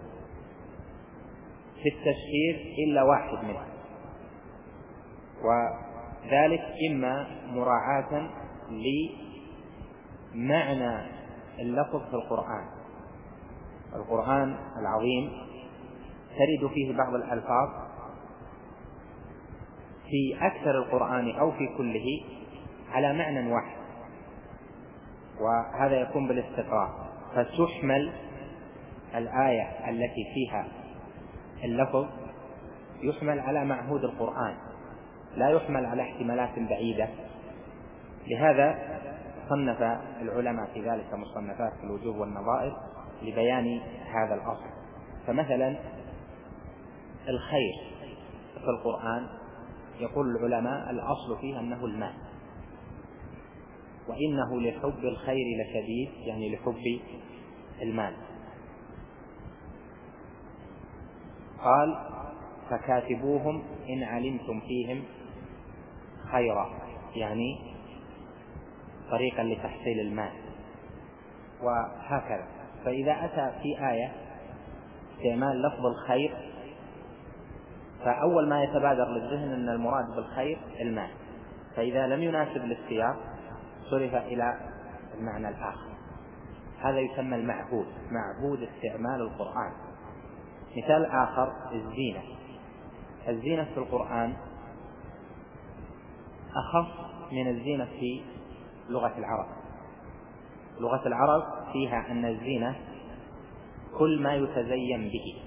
في التفسير إلا واحد منها، وذلك إما مراعاة لمعنى اللفظ في القرآن. القرآن العظيم ترد فيه بعض الألفاظ في أكثر القرآن أو في كله على معنى واحد، وهذا يكون بالاستقراء، فتحمل الآية التي فيها اللفظ يحمل على معهود القرآن، لا يحمل على احتمالات بعيدة. لهذا صنف العلماء في ذلك مصنفات في الوجوه والنظائر لبيان هذا الأصل. فمثلا الخير في القرآن يقول العلماء الأصل فيه أنه المال، وإنه لحب الخير لشديد، يعني لحب المال. قال فكاتبوهم إن علمتم فيهم خيرا، يعني طريقا لتحصيل المال، وهكذا. فإذا أتى في آية استعمال لفظ الخير فأول ما يتبادر للذهن أن المراد بالخير المال، فإذا لم يناسب السياق صرف إلى المعنى الآخر. هذا يسمى المعهود، معهود استعمال القرآن. مثال آخر الزينة. الزينة في القرآن أخف من الزينة في لغة العرب. لغة العرب فيها أن الزينة كل ما يتزين به،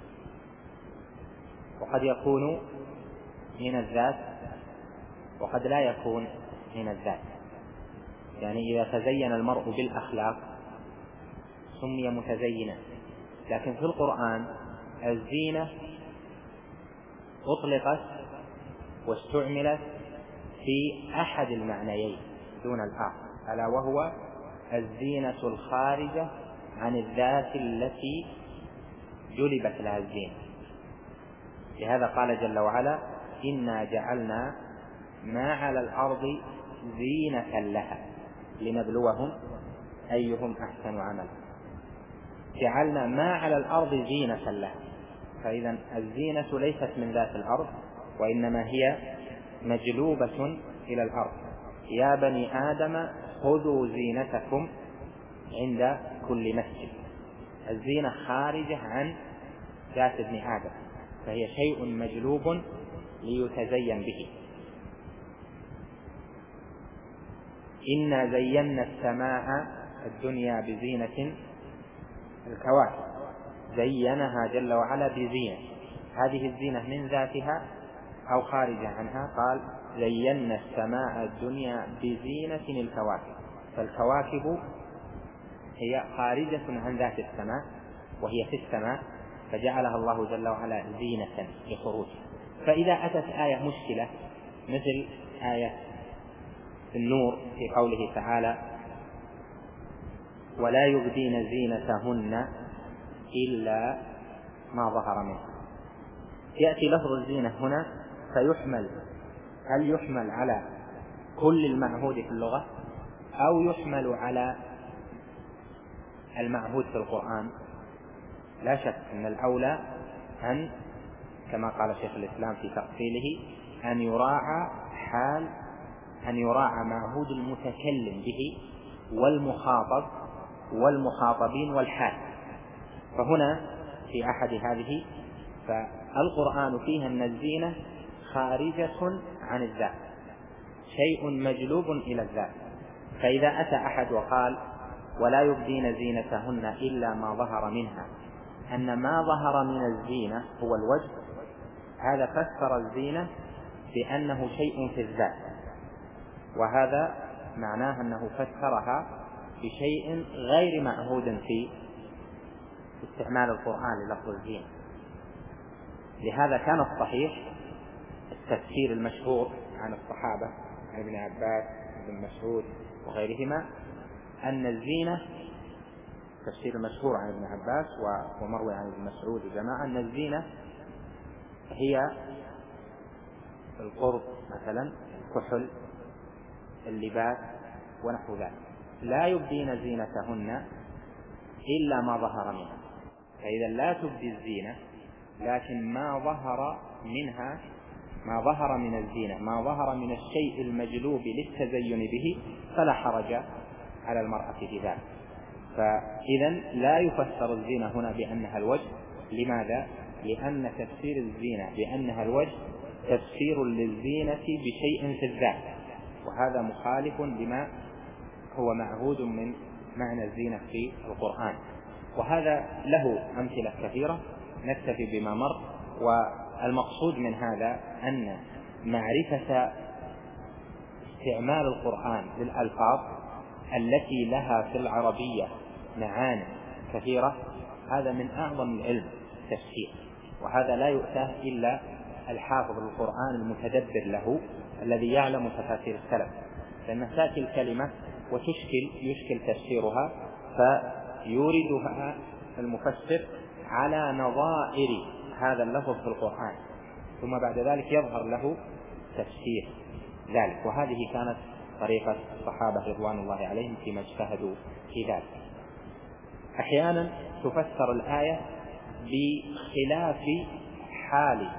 وقد يكون من الذات وقد لا يكون من الذات. يعني إذا تزين المرء بالأخلاق سمي متزينا، لكن في القرآن الزينة أطلقت واستعملت في أحد المعنيين دون الآخر، ألا وهو الزينة الخارجة عن الذات التي جلبت لها الزينة. لهذا قال جل وعلا: إنا جعلنا ما على الأرض زينة لها لنبلوهم أيهم أحسن عملا. جعلنا ما على الأرض زينة لها، فإذا الزينة ليست من ذات الأرض، وإنما هي مجلوبة إلى الأرض. يا بني آدم خذوا زينتكم عند كل مسجد. الزينة خارجة عن ذات ابن آدم، فهي شيء مجلوب ليتزين به. إنا زينا السماء الدنيا بزينة الكواكب، زينها جل وعلا بزينة. هذه الزينة من ذاتها أو خارجة عنها؟ قال: زينا السماء الدنيا بزينة الكواكب. فالكواكب هي خارجة عن ذات السماء وهي في السماء، فجعلها الله جل وعلا زينة لخروجها. فإذا أتت آية مشكلة مثل آية النور في قوله تعالى: ولا يبدين زينتهن إلا ما ظهر منها، يأتي لفظ الزينة هنا فيحمل، هل يحمل على كل المعهود في اللغة أو يحمل على المعهود في القرآن؟ لا شك أن الأولى أن كما قال شيخ الإسلام في تفصيله أن يراعى حال أن يراعى معهود المتكلم به والمخاطب والمخاطبين والحال. فهنا في أحد هذه فالقرآن فيها أن الزينة خارجة عن الذات، شيء مجلوب إلى الذات. فإذا أتى أحد وقال: ولا يبدين زينتهن إلا ما ظهر منها، أن ما ظهر من الزينة هو الوجه، هذا فسر الزينة بأنه شيء في الذات، وهذا معناه أنه فسرها بشيء غير معهود في استعمال القرآن للفظ الزينة. لهذا كان الصحيح التفسير المشهور عن الصحابة عن ابن عباس وابن مسعود وغيرهما أن الزينة، التفسير المشهور عن ابن عباس ومروي عن ابن مسعود وجماعة، أن الزينة هي القرب مثلا، الكحل، اللباس ونحو ذلك. لا يبدين زينتهن إلا ما ظهر منها، فإذا لا تبدي الزينة لكن ما ظهر منها، ما ظهر من الزينة، ما ظهر من الشيء المجلوب للتزين به، فلا حرج على المرأة في ذلك. فإذا لا يفسر الزينة هنا بأنها الوجه. لماذا؟ لأن تفسير الزينة بأنها الوجه تفسير للزينة بشيء في الذات، وهذا مخالف لما هو معهود من معنى الزينة في القرآن. وهذا له أمثلة كثيرة، نكتفي بما مر. والمقصود من هذا أن معرفة استعمال القرآن للألفاظ التي لها في العربية معاني كثيرة، هذا من أعظم العلم التفسير، وهذا لا يؤتاه إلا الحافظ للقرآن المتدبر له الذي يعلم تفاسير السلف، لأن تأتي الكلمة وتشكل يشكل تفسيرها فيوردها المفسر على نظائر هذا اللفظ في القرآن، ثم بعد ذلك يظهر له تفسير ذلك. وهذه كانت طريقة الصحابة رضوان الله عليهم فيما اجتهدوا في ذلك. أحيانا تفسر الآية بخلاف حال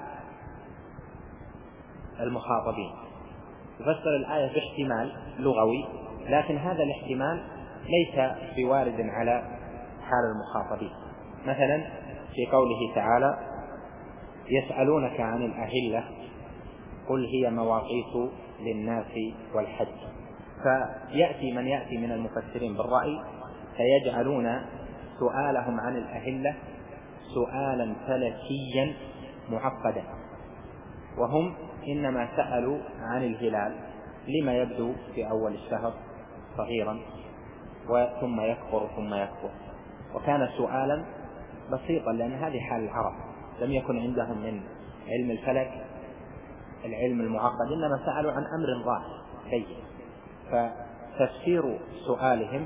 المخاطبين، تفسر الآية باحتمال لغوي، لكن هذا الاحتمال ليس بوارد على حال المخاطبين. مثلا في قوله تعالى: يسألونك عن الأهلة قل هي مواقيت للناس والحج. فيأتي من يأتي من المفسرين بالرأي فيجعلون سؤالهم عن الأهلة سؤالا فلكيا معقدا، وهم إنما سألوا عن الهلال لما يبدو في أول الشهر صغيرا ثم يكبر ثم يكبر، وكان سؤالا بسيطا لأن هذه حال العرب، لم يكن عندهم من علم الفلك العلم المعقد، إنما سألوا عن أمر ظاهر بين. فتفسير سؤالهم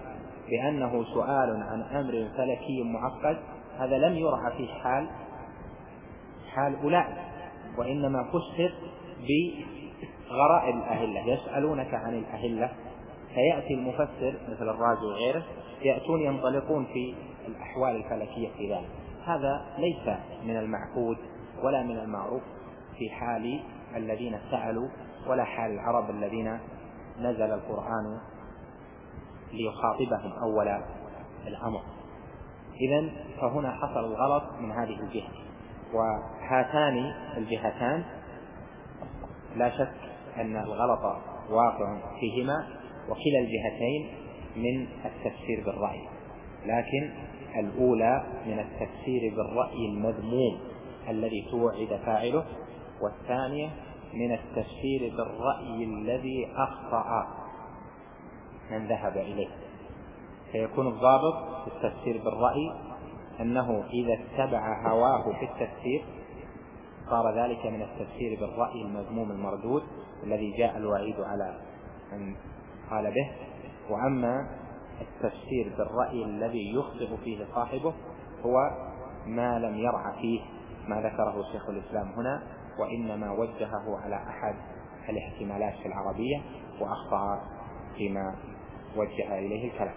بأنه سؤال عن أمر فلكي معقد، هذا لم يرعى في حال حال أولئك، وإنما فسر بغرائب الأهلة. يسألونك عن الأهلة، فيأتي المفسر مثل الرازي وغيره يأتون ينطلقون في الأحوال الفلكية في ذلك. هذا ليس من المعهود ولا من المعروف في حال الذين سألوا ولا حال العرب الذين نزل القرآن ليخاطبهم أول الأمر. إذن فهنا حصل الغلط من هذه الجهة، وهاتان الجهتان لا شك أن الغلط واقع فيهما، وكلا الجهتين من التفسير بالرأي، لكن الأولى من التفسير بالرأي المذموم الذي توعد فاعله، والثانية من التفسير بالرأي الذي أخطأ من ذهب إليه. فيكون الضابط في التفسير بالرأي أنه إذا اتبع هواه في التفسير صار ذلك من التفسير بالرأي المذموم المردود الذي جاء الوعيد على من قال به. وأما التفسير بالرأي الذي يخطئ فيه صاحبه هو ما لم يرعى فيه ما ذكره شيخ الإسلام هنا، وإنما وجهه على أحد الاحتمالات في العربية وأخطأ فيما وجه إليه الكلام.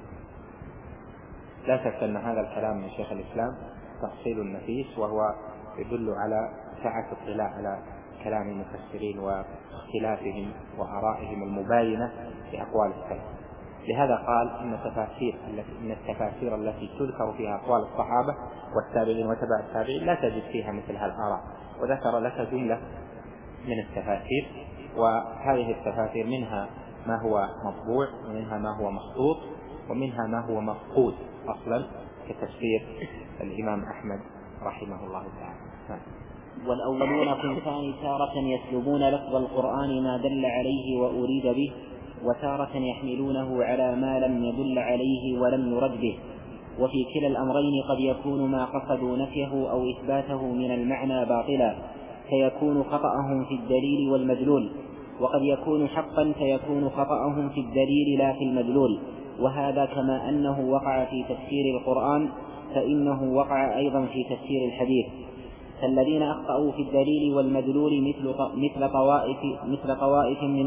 لا شك أن هذا الكلام من شيخ الإسلام تفصيل نفيس، وهو يدل على سعة الاطلاع على كلام المفسرين واختلافهم وآرائهم المباينة لأقوال السلف. لهذا قال إن التفاسير التي إن التفاسير التي تذكر فيها أقوال الصحابة والتابعين وتبع التابعين لا تجد فيها مثل هالآراء، وذكر لك جملة من التفاسير، وهذه التفاسير منها ما هو مطبوع، ومنها ما هو مخطوط، ومنها ما هو مفقود أصلا كتفسير الإمام أحمد رحمه الله تعالى. والأولون قسمان تارة يسلبون لفظ القرآن ما دل عليه وأريد به، وتارة يحملونه على ما لم يدل عليه ولم يرد به، وفي كلا الأمرين قد يكون ما قصدوا نفيه أو إثباته من المعنى باطلا فيكون خطأهم في الدليل والمدلول، وقد يكون حقا فيكون خطأهم في الدليل لا في المدلول. وهذا كما أنه وقع في تفسير القرآن فإنه وقع أيضا في تفسير الحديث. فالذين أخطأوا في الدليل والمدلول مثل مثل طوائف مثل طوائف من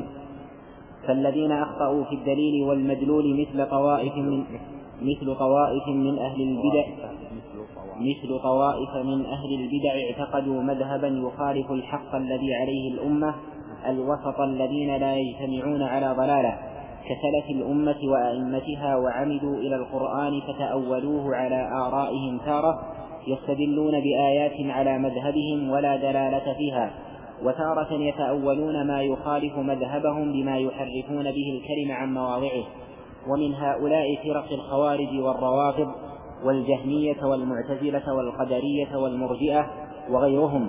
فالذين أخطأوا في الدليل والمدلول مثل طوائف من مثل طوائف من أهل البدع مثل طوائف من أهل البدع اعتقدوا مذهبا يخالف الحق الذي عليه الأمة الوسط الذين لا يجتمعون على ضلالة كسلف الأمة وأئمتها، وعمدوا إلى القرآن فتأولوه على آرائهم تارة يستدلون بآيات على مذهبهم ولا دلالة فيها، وتارة يتأولون ما يخالف مذهبهم بما يحرفون به الكلم عن مواضعه. ومن هؤلاء فرق الخوارج والروافض والجهمية والمعتزلة والقدرية والمرجئة وغيرهم.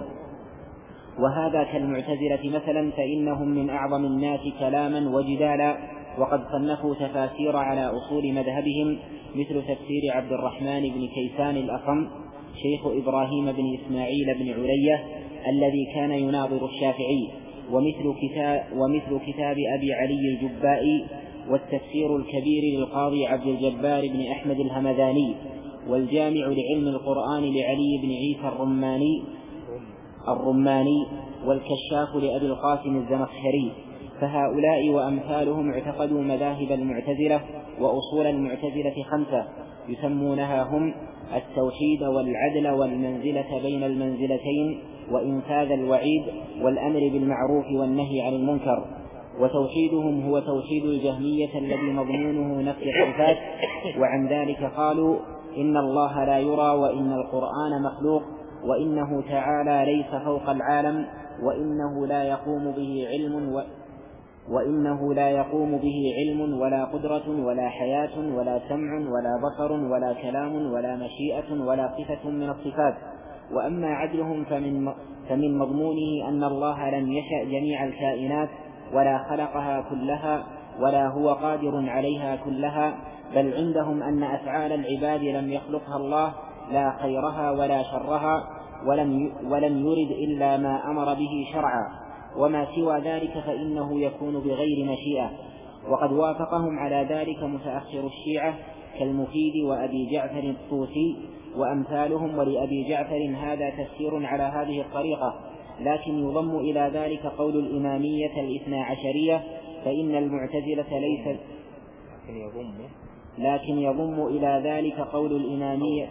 وهذا كالمعتزلة مثلا، فإنهم من أعظم الناس كلاما وجدالا، وقد صنفوا تفاسير على أصول مذهبهم مثل تفسير عبد الرحمن بن كيسان الأصم شيخ إبراهيم بن إسماعيل بن علية الذي كان يناظر الشافعي، ومثل كتاب, ومثل كتاب أبي علي الجبائي، والتفسير الكبير للقاضي عبد الجبار بن أحمد الهمذاني، والجامع لعلم القرآن لعلي بن عيسى الرماني الرماني والكشاف لأبي القاسم الزمخشري. فهؤلاء وأمثالهم اعتقدوا مذاهب المعتزلة، وأصول المعتزلة خمسة يسمونها هم التوحيد والعدل والمنزلة بين المنزلتين وإنفاذ الوعيد والأمر بالمعروف والنهي عن المنكر. وتوحيدهم هو توحيد الجهمية الذي مضمونه نفي الصفات، وعن ذلك قالوا إن الله لا يرى، وإن القرآن مخلوق، وإنه تعالى ليس فوق العالم، وإنه لا يقوم به علم و وإنه لا يقوم به علم ولا قدرة ولا حياة ولا سمع ولا بصر ولا كلام ولا مشيئة ولا صفة من الصفات. وأما عدلهم فمن, فمن مضمونه أن الله لم يشأ جميع الكائنات ولا خلقها كلها ولا هو قادر عليها كلها، بل عندهم أن أفعال العباد لم يخلقها الله لا خيرها ولا شرها، ولم, ولم يرد إلا ما أمر به شرعا، وما سوى ذلك فإنه يكون بغير مشيئة. وقد وافقهم على ذلك متأخر الشيعة كالمفيد وأبي جعفر الطوسي وأمثالهم، ولأبي جعفر هذا تفسير على هذه الطريقة، لكن يضم إلى ذلك قول الإمامية الاثنا عشرية، فإن المعتزلة ليس لكن يضم إلى ذلك قول الإمامية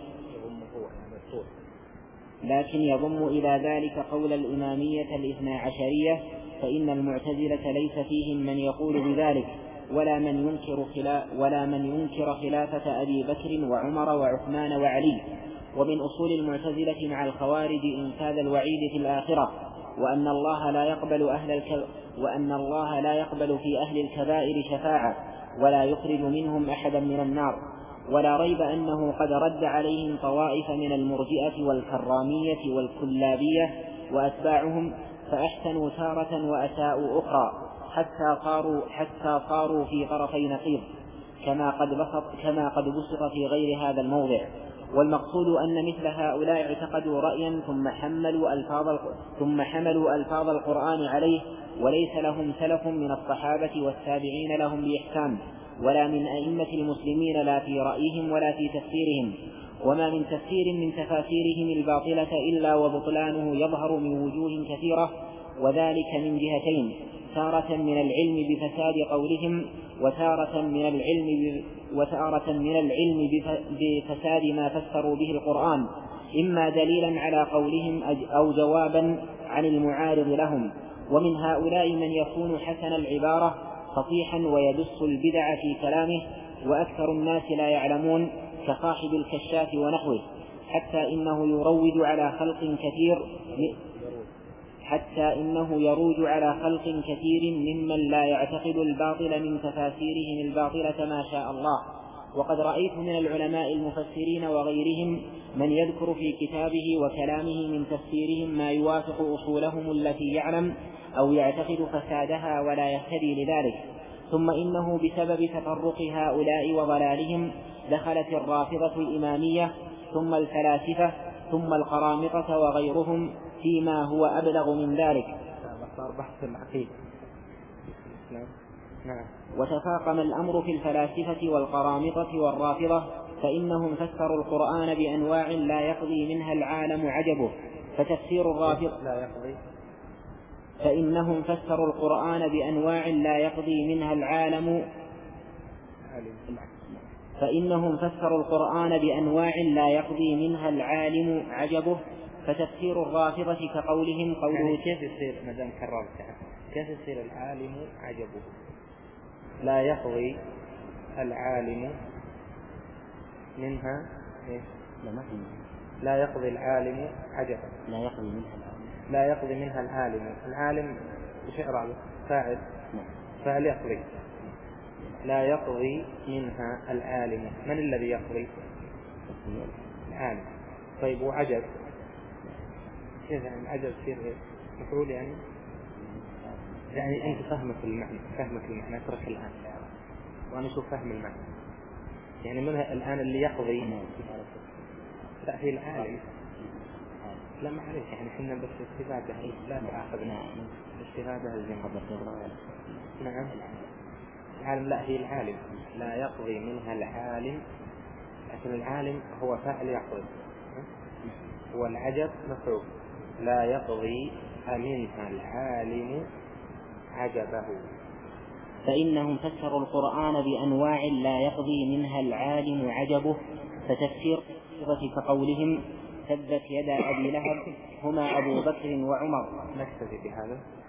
لكن يضم إلى ذلك قول الإمامية الاثنا عشرية، فإن المعتزلة ليس فيهم من يقول بذلك، ولا من ينكر خلا ولا من ينكر خلافة أبي بكر وعمر وعثمان وعلي. ومن أصول المعتزلة مع الخوارج إنفاذ الوعيد في الآخرة، وأن الله لا يقبل أهل الك... وأن الله لا يقبل في أهل الكبائر شفاعة، ولا يخرج منهم أحدا من النار. ولا ريب أنه قد رد عليهم طوائف من المرجئة والكرامية والكلابية وأتباعهم، فأحسنوا تارة وأساءوا أخرى، حتى صاروا حتى صاروا في طرفي نقيض، كما قد بسط كما قد بسط في غير هذا الموضع. والمقصود أن مثل هؤلاء اعتقدوا رأيا ثم حملوا ألفاظ ثم حملوا ألفاظ القرآن عليه، وليس لهم سلف من الصحابة والتابعين لهم بإحسان، ولا من أئمة المسلمين، لا في رأيهم ولا في تفسيرهم. وما من تفسير من تفاسيرهم الباطلة إلا وبطلانه يظهر من وجوه كثيرة، وذلك من جهتين: تارة من العلم بفساد قولهم، وتارة من العلم وتارة من العلم بفساد ما فسروا به القرآن، إما دليلا على قولهم أو جوابا عن المعارض لهم. ومن هؤلاء من يكون حسن العبارة فصيحا ويدس البدع في كلامه، وأكثر الناس لا يعلمون، كصاحب الكشاف ونحوه، حتى إنه يروج على خلق كثير حتى إنه يروج على خلق كثير ممن لا يعتقد الباطل من تفاسيرهم الباطلة ما شاء الله. وقد رأيت من العلماء المفسرين وغيرهم من يذكر في كتابه وكلامه من تفسيرهم ما يوافق أصولهم التي يعلم أو يعتقد فسادها ولا يهتدي لذلك. ثم إنه بسبب تفرق هؤلاء وضلالهم دخلت الرافضة الإمامية، ثم الفلاسفة، ثم القرامطة وغيرهم فيما هو أبلغ من ذلك. وتفاقم الأمر في الفلاسفة والقرامطة والرافضة، فإنهم فسروا القرآن بأنواع لا يقضي منها العالم عجبه، فتفسير الرافضة لا يقضي فإنهم فسروا القرآن بأنواع لا يقضي منها العالم فإنهم فسروا القرآن بأنواع لا يقضي منها العالم عجبه، فتفسير الرافضة كقولهم قوله يعني كيف يصير مدام كررتها كيف يصير العالم عجبه؟ لا يقضي العالم منها إيه؟ لا يقضي العالم عجبه لا يقضي منها لا يقضي منها العالم. العالم وش إعرابه؟ فاعل فاعل يقضي. لا يقضي منها العالم، من الذي يقضي؟ العالم. طيب وعجب كيف يعني العجب يصير مفعول يعني يعني أنت فهمك المعنى فهمك المعنى اترك الآن وأنا أشوف فهم المعنى. يعني من الآن اللي يقضي لا هي العالم. لا معلش يعني حنا بس استفادة لا تأخذنا استفادة الجمهور. نعم العالم لا هي العالم. لا يقضي منها العالم، لكن العالم هو فاعل يقضي، والعجب مفعول. لا يقضي منها العالم عجبه. فإنهم فسروا القرآن بأنواع لا يقضي منها العالم عجبه، فتفسير كقولهم تبت يدا أبي لهب هما أبو بكر وعمر. نكتفي بهذا.